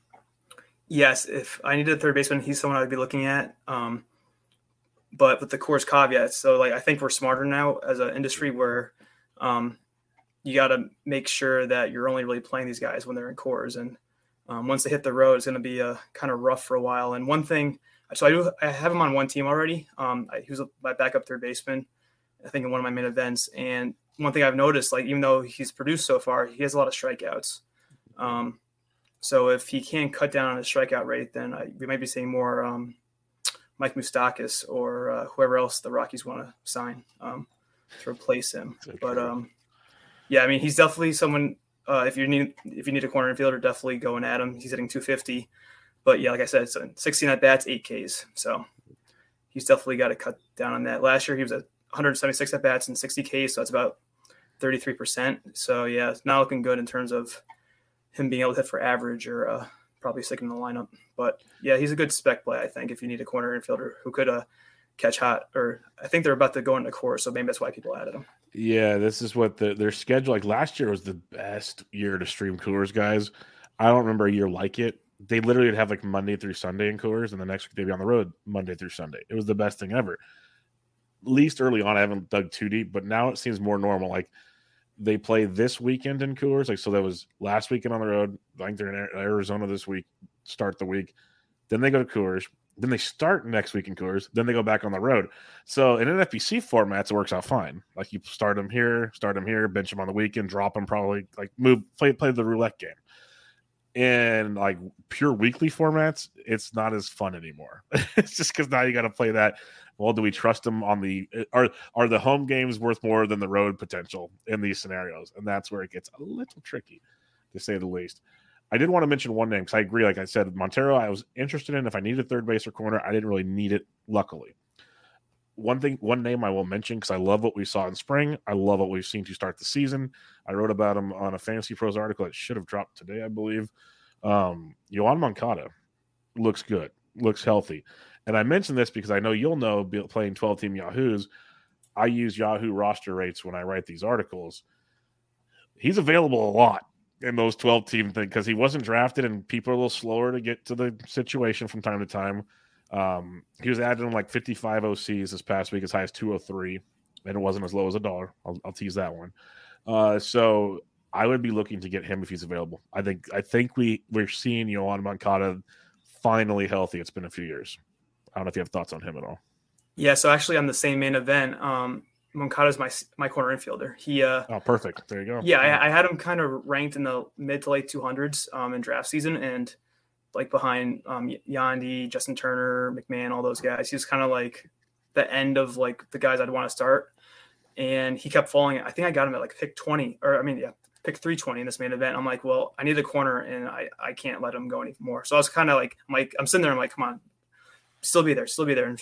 Yes, if I needed a third baseman, he's someone I'd be looking at. Um, but with the course caveats, so like I think we're smarter now as an industry where um, you got to make sure that you're only really playing these guys when they're in cores, and um, once they hit the road, it's going to be a kind of rough for a while. And one thing, so I do, I have him on one team already. Um, I, he was my backup third baseman, I think in one of my main events, and one thing I've noticed, like even though he's produced so far, he has a lot of strikeouts. Um, so if he can't cut down on his strikeout rate, then I, we might be seeing more um, Mike Moustakas or uh, whoever else the Rockies want to sign um, to replace him. Okay. But um, yeah, I mean, he's definitely someone. Uh, if you need if you need a corner infielder, definitely going at him. He's hitting two fifty. But yeah, like I said, it's sixteen at bats, eight Ks. So he's definitely got to cut down on that. Last year he was at one seventy-six at bats and sixty Ks, so that's about thirty-three percent. So yeah, it's not looking good in terms of him being able to hit for average or uh, probably sticking in the lineup. But yeah, he's a good spec play, I think, if you need a corner infielder who could uh, catch hot. Or I think they're about to go into core, so maybe that's why people added him. Yeah, this is what the, their schedule, like last year was the best year to stream Coors, guys. I don't remember a year like it. They literally would have like Monday through Sunday in Coors, and the next week they'd be on the road Monday through Sunday. It was the best thing ever. At least early on, I haven't dug too deep, but now it seems more normal. Like they play this weekend in Coors. Like, so that was last weekend on the road. I think they're in Arizona this week, start the week. Then they go to Coors. Then they start next week in Coors. Then they go back on the road. So in N F B C formats, it works out fine. Like you start them here, start them here, bench them on the weekend, drop them probably, like move, play, play the roulette game. In like pure weekly formats, it's not as fun anymore. It's just because now you got to play that. Well, do we trust them on the are are the home games worth more than the road potential in these scenarios? And that's where it gets a little tricky, to say the least. I did want to mention one name because I agree. Like I said, Montero, I was interested in if I needed third base or corner. I didn't really need it, luckily. One thing, one name I will mention because I love what we saw in spring. I love what we've seen to start the season. I wrote about him on a Fantasy Pros article that should have dropped today, I believe. Um, Yoan Moncada looks good, looks healthy. And I mention this because I know you'll know, playing twelve-team Yahoos, I use Yahoo roster rates when I write these articles. He's available a lot in those twelve-team things because he wasn't drafted and people are a little slower to get to the situation from time to time. Um, he was added in like fifty-five O Cs this past week, as high as two oh three, and it wasn't as low as a dollar. I'll, I'll tease that one. Uh, so I would be looking to get him if he's available. I think I think we, we're seeing Yoan Moncada finally healthy. It's been a few years. I don't know if you have thoughts on him at all. Yeah, so actually on the same main event, um, Moncada's my my corner infielder. He uh, oh, perfect. There you go. Yeah, I, I had him kind of ranked in the mid to late two hundreds um, in draft season, and like behind um, Yandy, Justin Turner, McMahon, all those guys. He was kind of like the end of like the guys I'd want to start, and he kept falling. I think I got him at like pick twenty, or I mean, yeah, pick three twenty in this main event. I'm like, well, I need a corner, and I I can't let him go anymore. So I was kind of like, I'm like, I'm sitting there, I'm like, come on, still be there, still be there. And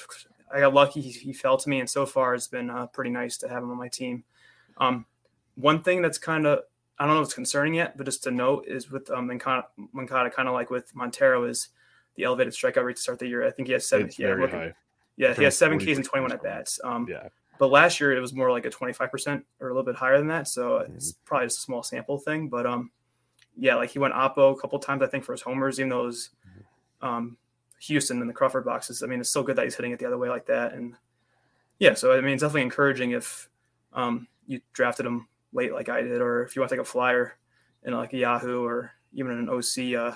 I got lucky. He, he fell to me, and so far it's been uh, pretty nice to have him on my team. Um, one thing that's kind of, I don't know if it's concerning yet, but just to note is with um, Moncada, Moncada kind of like with Montero, is the elevated strikeout rate to start the year. I think he has seven. It's yeah, very looking, high. Yeah, he has seven Ks and twenty-one at bats. Um, yeah. But last year it was more like a twenty-five percent or a little bit higher than that. So it's probably just a small sample thing. But um, yeah, like he went oppo a couple times, I think, for his homers, even though it was um, Houston in the Crawford boxes. I mean, it's so good that he's hitting it the other way like that. And yeah, so I mean, it's definitely encouraging if um, you drafted him late like I did, or if you want to take a flyer in like a Yahoo or even an O C. Uh,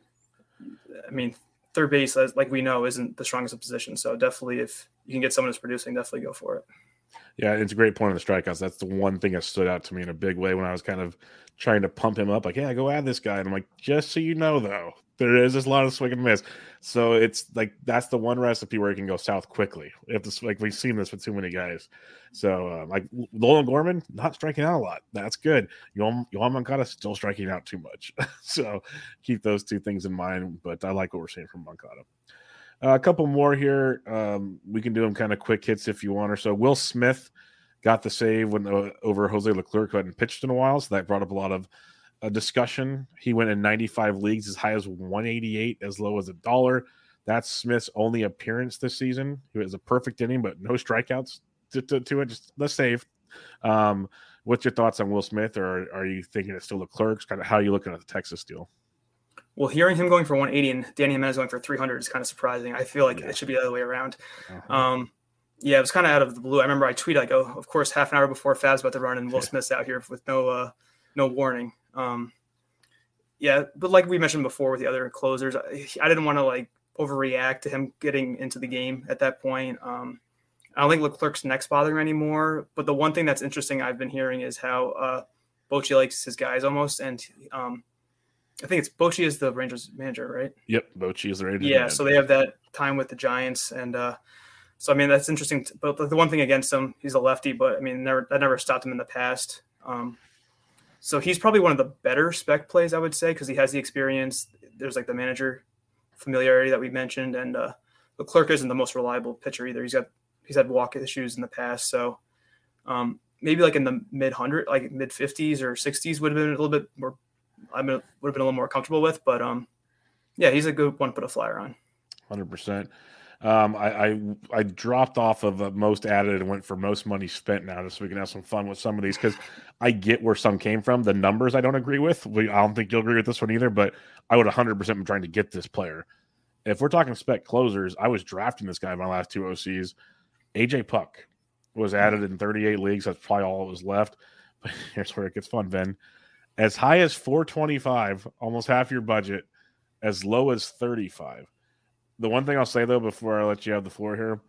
I mean, third base, like we know, isn't the strongest of position. So definitely if you can get someone who's producing, definitely go for it. Yeah, it's a great point on the strikeouts. That's the one thing that stood out to me in a big way when I was kind of trying to pump him up. Like, yeah, go add this guy. And I'm like, just so you know, though, there is just a lot of swing and miss. So it's like that's the one recipe where it can go south quickly. If this, like we've seen this with too many guys. So uh, like Nolan Gorman not striking out a lot. That's good. Yohan Moncada still striking out too much. So keep those two things in mind. But I like what we're seeing from Moncada. Uh, a couple more here. Um, we can do them kind of quick hits if you want or so. Will Smith got the save when uh, over Jose Leclerc, who hadn't pitched in a while, so that brought up a lot of uh, discussion. He went in ninety-five leagues, as high as one eighty-eight, as low as a dollar. That's Smith's only appearance this season. He was a perfect inning, but no strikeouts to, to, to it. Just the save. Um, what's your thoughts on Will Smith, or are you thinking it's still Leclerc's? Kind of how are you looking at the Texas deal? Well, hearing him going for one eighty and Danny Jimenez going for three hundred is kind of surprising. I feel like yeah. it should be the other way around. Uh-huh. Um, yeah, it was kind of out of the blue. I remember I tweeted, like, oh, of course, half an hour before Fab's about to run, and Will Smith's out here with no uh, no warning. Um, yeah, but like we mentioned before with the other closers, I, I didn't want to like overreact to him getting into the game at that point. Um, I don't think Leclerc's neck's bothering him anymore. But the one thing that's interesting I've been hearing is how uh, Bochy likes his guys almost, and um, I think it's Bochy is the Rangers manager, right? Yep, Bochy is the Rangers yeah, manager. So they have that time with the Giants, and uh, so I mean that's interesting. But the one thing against him, he's a lefty, but I mean never that never stopped him in the past. Um, so he's probably one of the better spec plays, I would say, because he has the experience. There's like the manager familiarity that we mentioned, and uh, Leclerc isn't the most reliable pitcher either. He's got he's had walk issues in the past, so um, maybe like in the mid hundred, like mid fifties or sixties would have been a little bit more. I would have been a little more comfortable with, but um, yeah, he's a good one to put a flyer on. one hundred percent. Um, I, I I dropped off of uh, most added and went for most money spent now, just so we can have some fun with some of these, because I get where some came from. The numbers I don't agree with. We, I don't think you'll agree with this one either, but I would one hundred percent be trying to get this player. If we're talking spec closers, I was drafting this guy in my last two O Cs. A J Puck was added in thirty-eight leagues. That's probably all that was left. But here's where it gets fun, Ben. As high as four twenty-five, almost half your budget, as low as thirty-five. The one thing I'll say, though, before I let you have the floor here,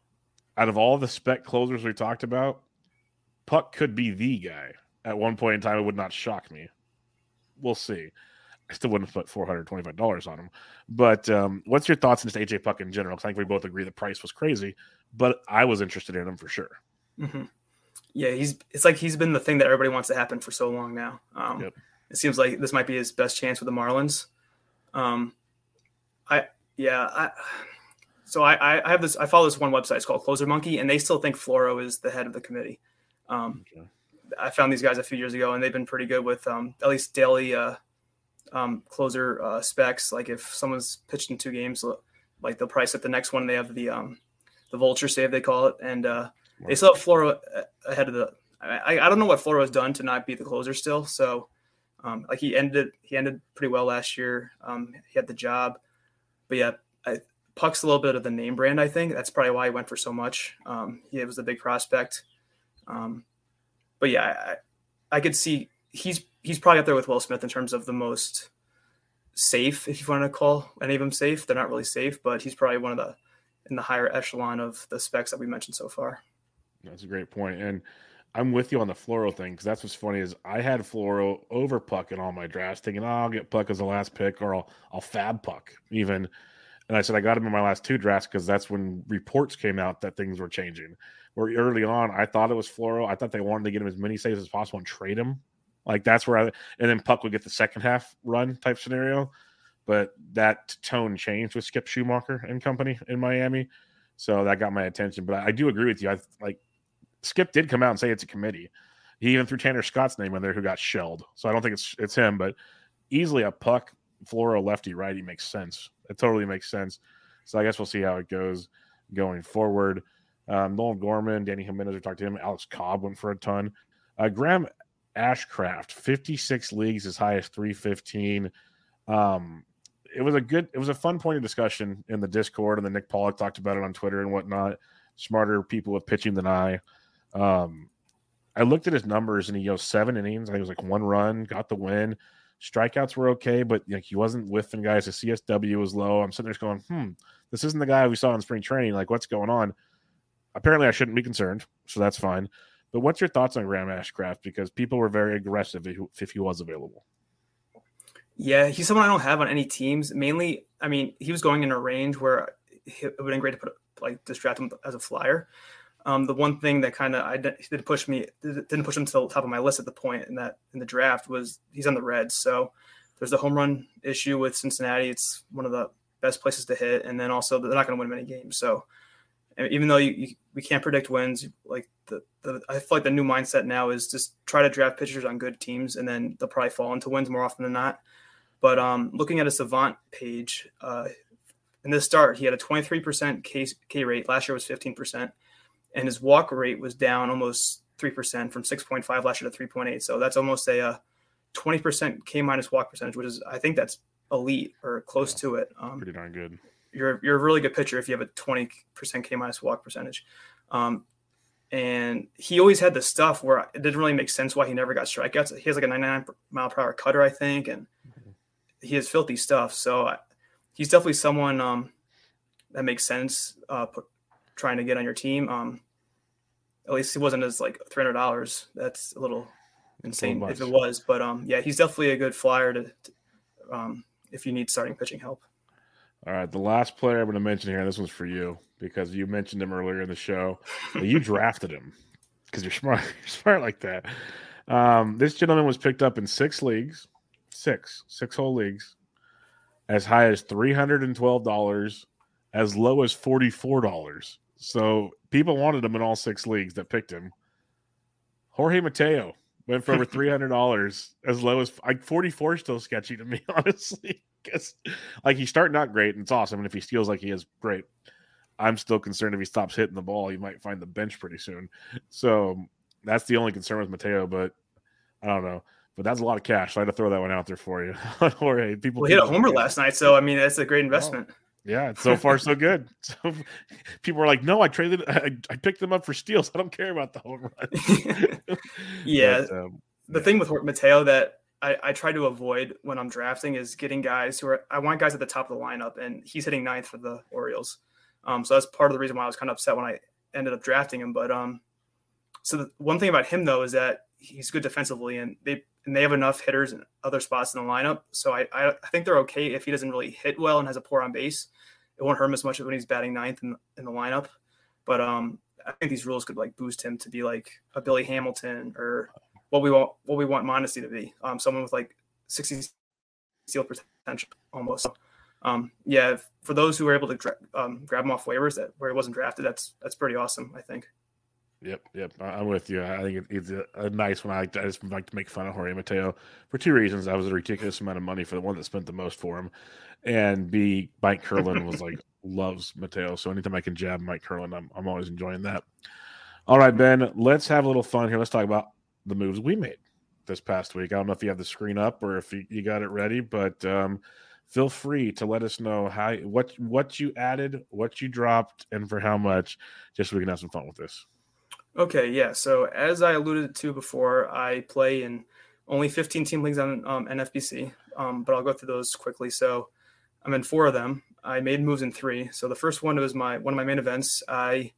out of all the spec closers we talked about, Puck could be the guy. At one point in time, it would not shock me. We'll see. I still wouldn't put four hundred twenty-five dollars on him. But um, what's your thoughts on just A J Puck in general? Because I think we both agree the price was crazy, but I was interested in him for sure. Mm-hmm. Yeah, he's. It's like he's been the thing that everybody wants to happen for so long now. Um, yep. It seems like this might be his best chance with the Marlins. Um, I yeah. I, so I I have this. I follow this one website. It's called Closer Monkey, and they still think Floro is the head of the committee. Um, okay. I found these guys a few years ago, and they've been pretty good with um, at least daily uh, um, closer uh, specs. Like if someone's pitched in two games, like they'll price at the next one. They have the um, the vulture save, they call it, and uh, they still have Floro ahead of the. I, I don't know what Floro has done to not be the closer still. So, um, like he ended he ended pretty well last year. Um, he had the job, but yeah, I, Puck's a little bit of the name brand. I think that's probably why he went for so much. Um, he was a big prospect. Um, but yeah, I, I could see he's he's probably up there with Will Smith in terms of the most safe, if you want to call any of them safe. They're not really safe, but he's probably one of the in the higher echelon of the specs that we mentioned so far. That's a great point. And I'm with you on the Floro thing, because that's what's funny is I had Floro over Puck in all my drafts, thinking, oh, I'll get Puck as the last pick, or I'll, I'll fab Puck even. And I said I got him in my last two drafts because that's when reports came out that things were changing. Where early on, I thought it was Floro. I thought they wanted to get him as many saves as possible and trade him. Like that's where I – and then Puck would get the second half run type scenario. But that tone changed with Skip Schumacher and company in Miami. So that got my attention. But I, I do agree with you. I like Skip did come out and say it's a committee. He even threw Tanner Scott's name in there, who got shelled. So I don't think it's it's him, but easily a puck, Floro, lefty, righty makes sense. It totally makes sense. So I guess we'll see how it goes going forward. Um, Nolan Gorman, Danny Jimenez, we talked to him. Alex Cobb went for a ton. Uh, Graham Ashcraft, fifty-six leagues, as high as three fifteen. Um, it was a good, it was a fun point of discussion in the Discord, and then Nick Pollock talked about it on Twitter and whatnot. Smarter people with pitching than I. Um, I looked at his numbers, and he goes seven innings. I think it was like one run, got the win. Strikeouts were okay, but like he wasn't whiffing guys. The C S W was low. I'm sitting there going, hmm, this isn't the guy we saw in spring training. Like, what's going on? Apparently, I shouldn't be concerned, so that's fine. But what's your thoughts on Graham Ashcraft? Because people were very aggressive if he, if he was available. Yeah, he's someone I don't have on any teams. Mainly, I mean, he was going in a range where it would have been great to put like just draft him as a flyer. Um, the one thing that kind of I didn't push me didn't push him to the top of my list at the point in that in the draft was he's on the Reds. So there's the home run issue with Cincinnati. It's one of the best places to hit, and then also they're not going to win many games. So even though you, you, we can't predict wins, like the, the I feel like the new mindset now is just try to draft pitchers on good teams, and then they'll probably fall into wins more often than not. But um, looking at a Savant page, uh, in this start, he had a twenty-three percent K, K rate. Last year was fifteen percent. And his walk rate was down almost three percent from six point five last year to three point eight. So that's almost a, a twenty percent K minus walk percentage, which is, I think that's elite or close to it. Um, Pretty darn good. You're, you're a really good pitcher if you have a twenty percent K minus walk percentage. Um, and he always had the stuff where it didn't really make sense why he never got strikeouts. He has like a ninety-nine mile per hour cutter, I think. And he has filthy stuff. So I, he's definitely someone um, that makes sense uh, put, trying to get on your team. Um, at least he wasn't as like three hundred dollars. That's a little insane if it was, but um, yeah, he's definitely a good flyer to, to um, if you need starting pitching help. All right. The last player I'm going to mention here, this one's for you because you mentioned him earlier in the show. You drafted him because you're smart. You're smart like that. Um, this gentleman was picked up in six leagues, six, six whole leagues, as high as three hundred twelve dollars, as low as forty-four dollars. So people wanted him in all six leagues that picked him. Jorge Mateo went for over three hundred dollars, as low as like forty-four is still sketchy to me, honestly. Because like he's starting out great and it's awesome. And if he steals like he is, great. I'm still concerned if he stops hitting the ball, he might find the bench pretty soon. So that's the only concern with Mateo, but I don't know. But that's a lot of cash. So I had to throw that one out there for you. Jorge, people well, he hit a homer last night, so I mean that's a great investment. Oh. Yeah, so far so good. So people are like, "No, I traded. I, I picked them up for steals. I don't care about the home run." yeah, but, um, the yeah. thing with Mateo that I, I try to avoid when I'm drafting is getting guys who are. I want guys at the top of the lineup, and he's hitting ninth for the Orioles. Um, so that's part of the reason why I was kind of upset when I ended up drafting him. But um, so the one thing about him though is that he's good defensively, and they and they have enough hitters in other spots in the lineup. So I, I I think they're okay if he doesn't really hit well and has a poor on base. It won't hurt him as much when he's batting ninth in, in the lineup. But um, I think these rules could like boost him to be like a Billy Hamilton or what we want what we want Mondesi to be. Um, someone with like sixty steal potential almost. So, um, yeah, for those who were able to dra- um, grab him off waivers that where he wasn't drafted, that's that's pretty awesome, I think. Yep, yep, I'm with you. I think it's a, a nice one. I, I just like to make fun of Jorge Mateo for two reasons. I was a ridiculous amount of money for the one that spent the most for him, and B, Mike Curlin was like loves Mateo. So anytime I can jab Mike Curlin, I'm I'm always enjoying that. All right, Ben, let's have a little fun here. Let's talk about the moves we made this past week. I don't know if you have the screen up or if you, you got it ready, but um, feel free to let us know how what what you added, what you dropped, and for how much, just so we can have some fun with this. Okay, yeah. So as I alluded to before, I play in only fifteen team leagues on um, N F B C, um, but I'll go through those quickly. So I'm in four of them. I made moves in three. So the first one was my one of my main events. I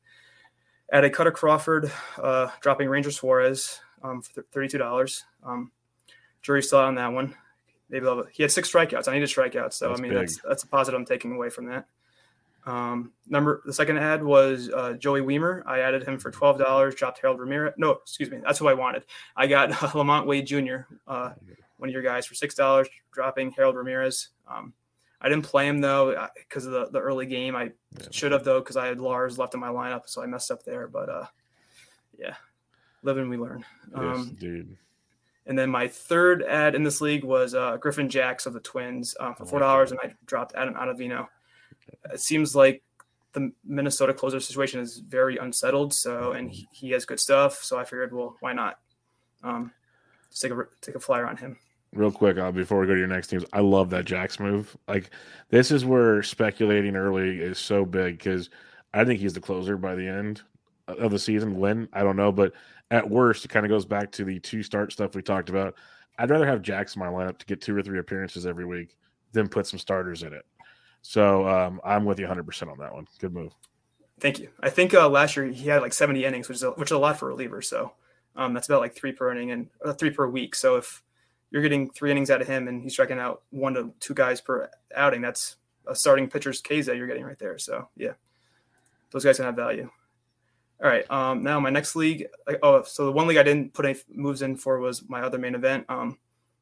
added Cutter Crawford, uh, dropping Ranger Suarez um, for thirty-two dollars. Um, jury's still out on that one. Maybe I'll, he had six strikeouts. I needed strikeouts, so that's I mean big. that's that's a positive I'm taking away from that. Um, number the second ad was uh, Joey Weimer. I added him for twelve dollars. Dropped Harold Ramirez. No, excuse me. That's who I wanted. I got uh, Lamont Wade Junior, uh, one of your guys, for six dollars. Dropping Harold Ramirez. Um, I didn't play him though because of the, the early game. I yeah. should have though because I had Lars left in my lineup, so I messed up there. But uh, yeah, live and we learn. Um, yes, dude. And then my third ad in this league was uh, Griffin Jacks of the Twins uh, for four dollars, and I dropped Adam Ottavino. It seems like the Minnesota closer situation is very unsettled, so and he, he has good stuff. So I figured, well, why not? Um, just take a take a flyer on him. Real quick, uh, before we go to your next teams, I love that Jax move. Like, this is where speculating early is so big because I think he's the closer by the end of the season. When? I don't know, but at worst, it kind of goes back to the two-start stuff we talked about. I'd rather have Jax in my lineup to get two or three appearances every week than put some starters in it. So um, I'm with you one hundred percent on that one. Good move. Thank you. I think uh, last year he had like seventy innings, which is a, which is a lot for a reliever. So um, that's about like three per inning and uh, three per week. So if you're getting three innings out of him and he's striking out one to two guys per outing, that's a starting pitcher's K's that you're getting right there. So yeah, those guys can have value. All right. Um, now my next league. Oh, so the one league I didn't put any moves in for was my other main event. Um,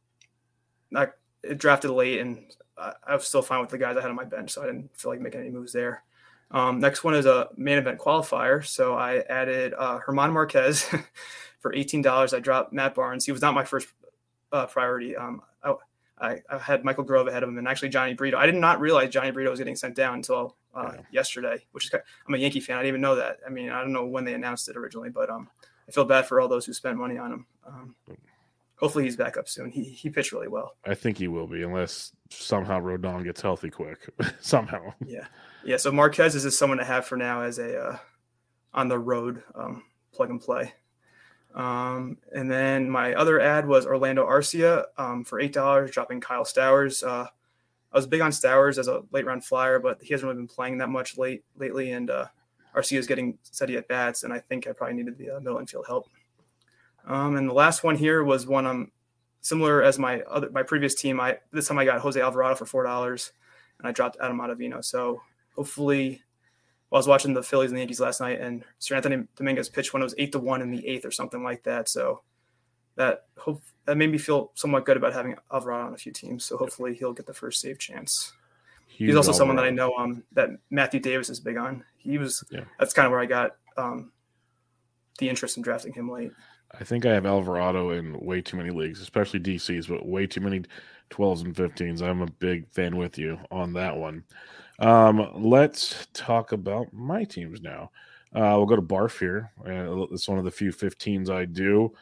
I it drafted late and I, I was still fine with the guys I had on my bench, so I didn't feel like making any moves there. Um, next one is a main event qualifier. So I added uh, German Marquez for eighteen dollars. I dropped Matt Barnes. He was not my first Uh, priority. Um, I, I, I had Michael Grove ahead of him and actually Johnny Brito. I did not realize Johnny Brito was getting sent down until uh, yeah. yesterday, which is, I'm a Yankee fan. I didn't even know that. I mean, I don't know when they announced it originally, but um, I feel bad for all those who spent money on him. Um, hopefully he's back up soon. He he pitched really well. I think he will be, unless somehow Rodon gets healthy quick. somehow. Yeah. Yeah. So Marquez is just someone to have for now as a uh, on the road um, plug and play. Um, and then my other ad was Orlando Arcia um, for eight dollars, dropping Kyle Stowers. Uh, I was big on Stowers as a late round flyer, but he hasn't really been playing that much late lately. And uh, Arcia is getting steady at bats. And I think I probably needed the uh, middle infield help. Um, and the last one here was one um, similar as my other, my previous team. I, this time I got Jose Alvarado for four dollars and I dropped Adam Ottavino. So hopefully, well, I was watching the Phillies and the Yankees last night, and Sir Anthony Dominguez pitched when it was eight to one in the eighth or something like that. So that hope that made me feel somewhat good about having Alvarado on a few teams. So hopefully he'll get the first save chance. Huge He's also Alvarado. Someone that I know um, that Matthew Davis is big on. He was yeah. That's kind of where I got um, the interest in drafting him late. I think I have Alvarado in way too many leagues, especially D Cs, but way too many twelves and fifteens. I'm a big fan with you on that one. Um, let's talk about my teams now. Uh, we'll go to Barf here. Uh, it's one of the few fifteens I do.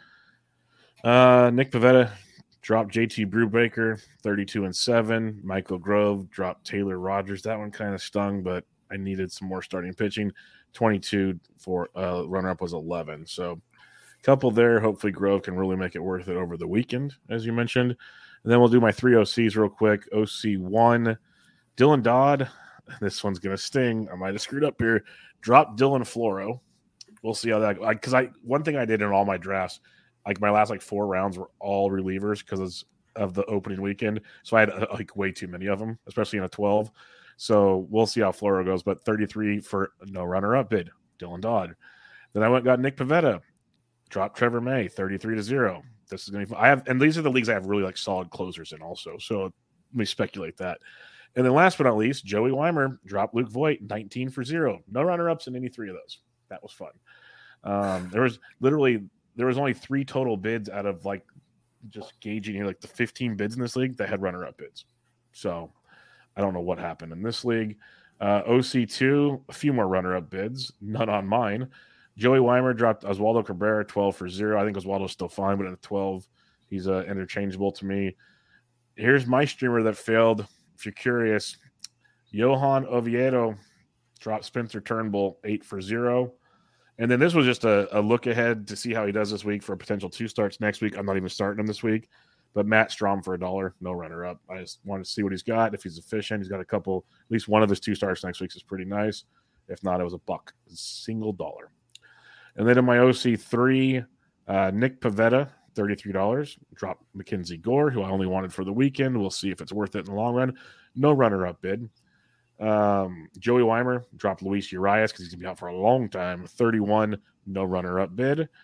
Uh, Nick Pivetta dropped J T Brubaker, thirty-two and seven. Michael Grove dropped Taylor Rogers. That one kind of stung, but I needed some more starting pitching. twenty-two for uh, runner-up was eleven. So a couple there. Hopefully Grove can really make it worth it over the weekend, as you mentioned. And then we'll do my three O Cs real quick. O C one, Dylan Dodd. This one's going to sting. I might have screwed up here. Drop Dylan Floro. We'll see how that – because I one thing I did in all my drafts, like my last like four rounds were all relievers because of the opening weekend. So I had uh, like way too many of them, especially in a twelve. So we'll see how Floro goes. But thirty-three for no runner-up bid, Dylan Dodd. Then I went got Nick Pivetta. Dropped Trevor May, thirty-three to zero. This is going to be – I have – and these are the leagues I have really like solid closers in also. So let me speculate that. And then last but not least, Joey Weimer dropped Luke Voit, nineteen for zero. No runner-ups in any three of those. That was fun. Um, there was literally there was only three total bids out of like just gauging here, like the fifteen bids in this league that had runner-up bids. So I don't know what happened in this league. Uh, O C two, a few more runner-up bids, none on mine. Joey Weimer dropped Oswaldo Cabrera, twelve for zero. I think Oswaldo's still fine, but at twelve, he's uh, interchangeable to me. Here's my streamer that failed. If you're curious, Johan Oviedo dropped Spencer Turnbull eight for zero. And then this was just a, a look ahead to see how he does this week for potential two starts next week. I'm not even starting him this week. But Matt Strom for a dollar, no runner up. I just wanted to see what he's got. If he's efficient, he's got a couple, at least one of his two starts next week is pretty nice. If not, it was a buck, a single dollar. And then in my O C three, uh, Nick Pivetta, thirty-three dollars. Drop Mackenzie Gore, who I only wanted for the weekend. We'll see if it's worth it in the long run. No runner-up bid. Um, Joey Weimer dropped Luis Urias because he's going to be out for a long time. thirty-one, no runner-up bid.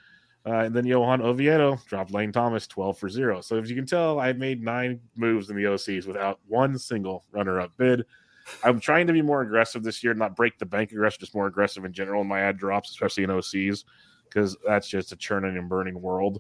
Uh, and then Johan Oviedo dropped Lane Thomas twelve for zero. So if you can tell, I made nine moves in the O Cs without one single runner-up bid. I'm trying to be more aggressive this year, not break the bank aggressive, just more aggressive in general in my ad drops, especially in O Cs, because that's just a churning and burning world.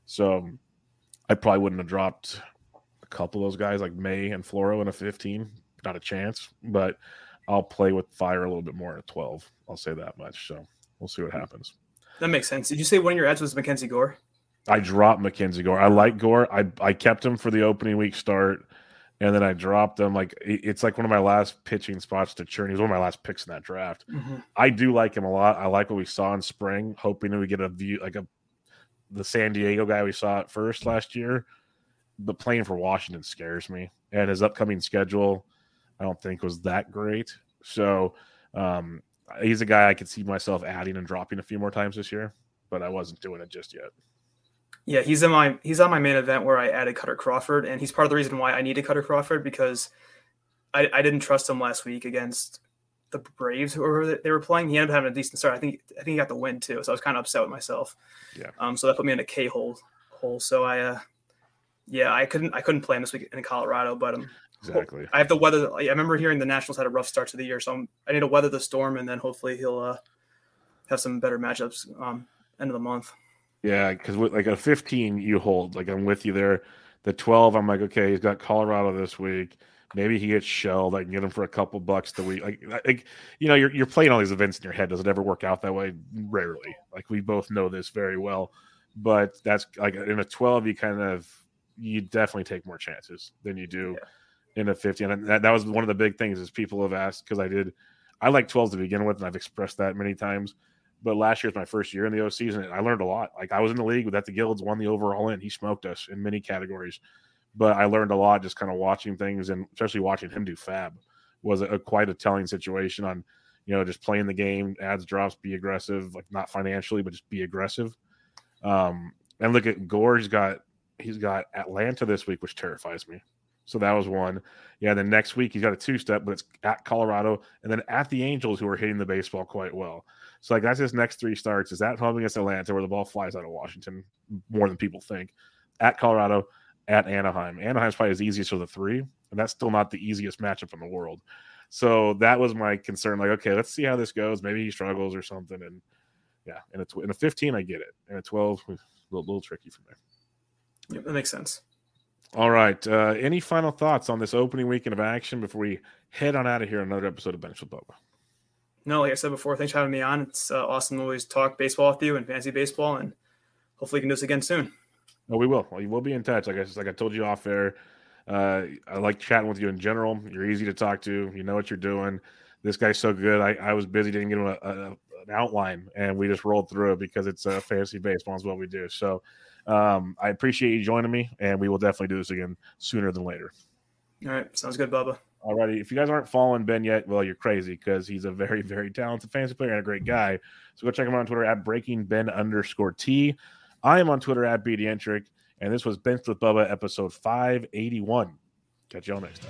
So I probably wouldn't have dropped a couple of those guys like May and Floro in a fifteen. Not a chance, but I'll play with fire a little bit more in a twelve. I'll say that much. So we'll see what happens. That makes sense. Did you say one of your ads was Mackenzie Gore? I dropped Mackenzie Gore. I like Gore. I I kept him for the opening week start, and then I dropped him. Like it's like one of my last pitching spots to churn. He's one of my last picks in that draft. Mm-hmm. I do like him a lot. I like what we saw in spring. Hoping that we get a view like a the San Diego guy we saw at first last year. But playing for Washington scares me, and his upcoming schedule I don't think was that great. So. Um, He's a guy I could see myself adding and dropping a few more times this year, but I wasn't doing it just yet. Yeah, he's in my he's on my main event where I added Cutter Crawford, and he's part of the reason why I needed Cutter Crawford because I, I didn't trust him last week against the Braves, whoever they were playing. He ended up having a decent start. I think I think he got the win too, so I was kind of upset with myself. Yeah. Um. So that put me in a K hole hole. So I, uh, yeah, I couldn't I couldn't play him this week in Colorado, but um. Exactly. I have to weather. I remember hearing the Nationals had a rough start to the year, so I'm, I need to weather the storm, and then hopefully he'll uh, have some better matchups um, end of the month. Yeah, because like a fifteen, you hold. Like I'm with you there. The twelve, I'm like, okay, he's got Colorado this week. Maybe he gets shelled. I can get him for a couple bucks the week. Like, like you know, you're you're playing all these events in your head. Does it ever work out that way? Rarely. Like we both know this very well. But that's like in a twelve, you kind of you definitely take more chances than you do. Yeah. In a fifty, and that, that was one of the big things is people have asked because I did, I like twelves to begin with, and I've expressed that many times. But last year was my first year in the O Cs, and I learned a lot. Like I was in the league with that the Guilds won the overall in. He smoked us in many categories, but I learned a lot just kind of watching things, and especially watching him do fab was a, a quite a telling situation on, you know, just playing the game, ads, drops, be aggressive, like not financially, but just be aggressive. Um, and look at Gore. He's got he's got Atlanta this week, which terrifies me. So that was one. Yeah, then next week he's got a two-step, but it's at Colorado and then at the Angels, who are hitting the baseball quite well. So, like, that's his next three starts. Is at home against Atlanta, where the ball flies out of Washington more than people think. At Colorado, at Anaheim. Anaheim's probably his easiest of the three, and that's still not the easiest matchup in the world. So that was my concern. Like, okay, let's see how this goes. Maybe he struggles or something. And, yeah, in a, tw- in a fifteen, I get it. In a twelve, a little, little tricky for me. Yeah, that makes sense. All right. Uh, any final thoughts on this opening weekend of action before we head on out of here on another episode of Bench with Bubba? No, like I said before, thanks for having me on. It's uh, awesome to always talk baseball with you and fantasy baseball, and hopefully we can do this again soon. No, we will. We will be in touch. Like I, like I told you off air, uh, I like chatting with you in general. You're easy to talk to. You know what you're doing. This guy's so good. I, I was busy, didn't get him a, a, an outline, and we just rolled through it because it's uh, fantasy baseball is what we do. So, Um, I appreciate you joining me, and we will definitely do this again sooner than later. All right. Sounds good, Bubba. All righty. If you guys aren't following Ben yet, well, you're crazy because he's a very, very talented fantasy player and a great guy. So go check him out on Twitter at BreakingBen underscore T. I am on Twitter at BDentric, and this was Bench with Bubba, episode five eighty-one. Catch y'all next time.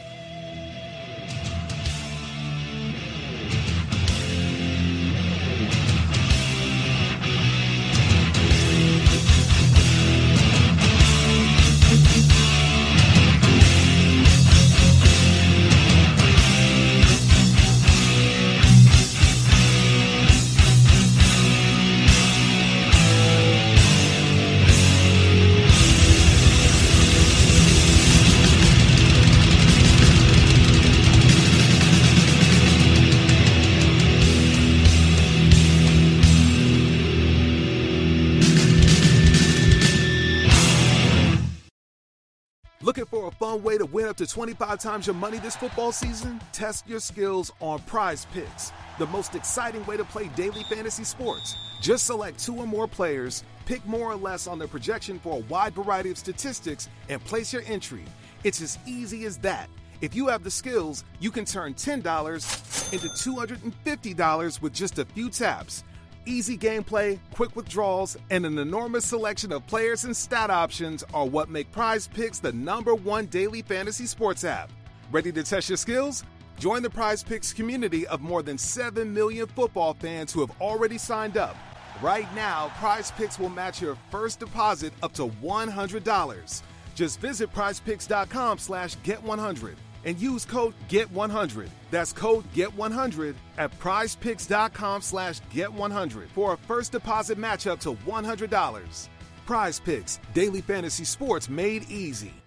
Looking for a fun way to win up to twenty-five times your money this football season? Test your skills on Prize Picks, the most exciting way to play daily fantasy sports. Just select two or more players, pick more or less on their projection for a wide variety of statistics, and place your entry. It's as easy as that. If you have the skills, you can turn ten dollars into two hundred fifty dollars with just a few taps. Easy gameplay, quick withdrawals, and an enormous selection of players and stat options are what make Prize Picks the number one daily fantasy sports app. Ready to test your skills? Join the Prize Picks community of more than seven million football fans who have already signed up. Right now, PrizePicks will match your first deposit up to one hundred dollars. Just visit prizepicks.com slash get one hundred and use code get one hundred. That's code get one hundred at prizepicks.com slash get one hundred for a first deposit match up to one hundred dollars. PrizePicks, daily fantasy sports made easy.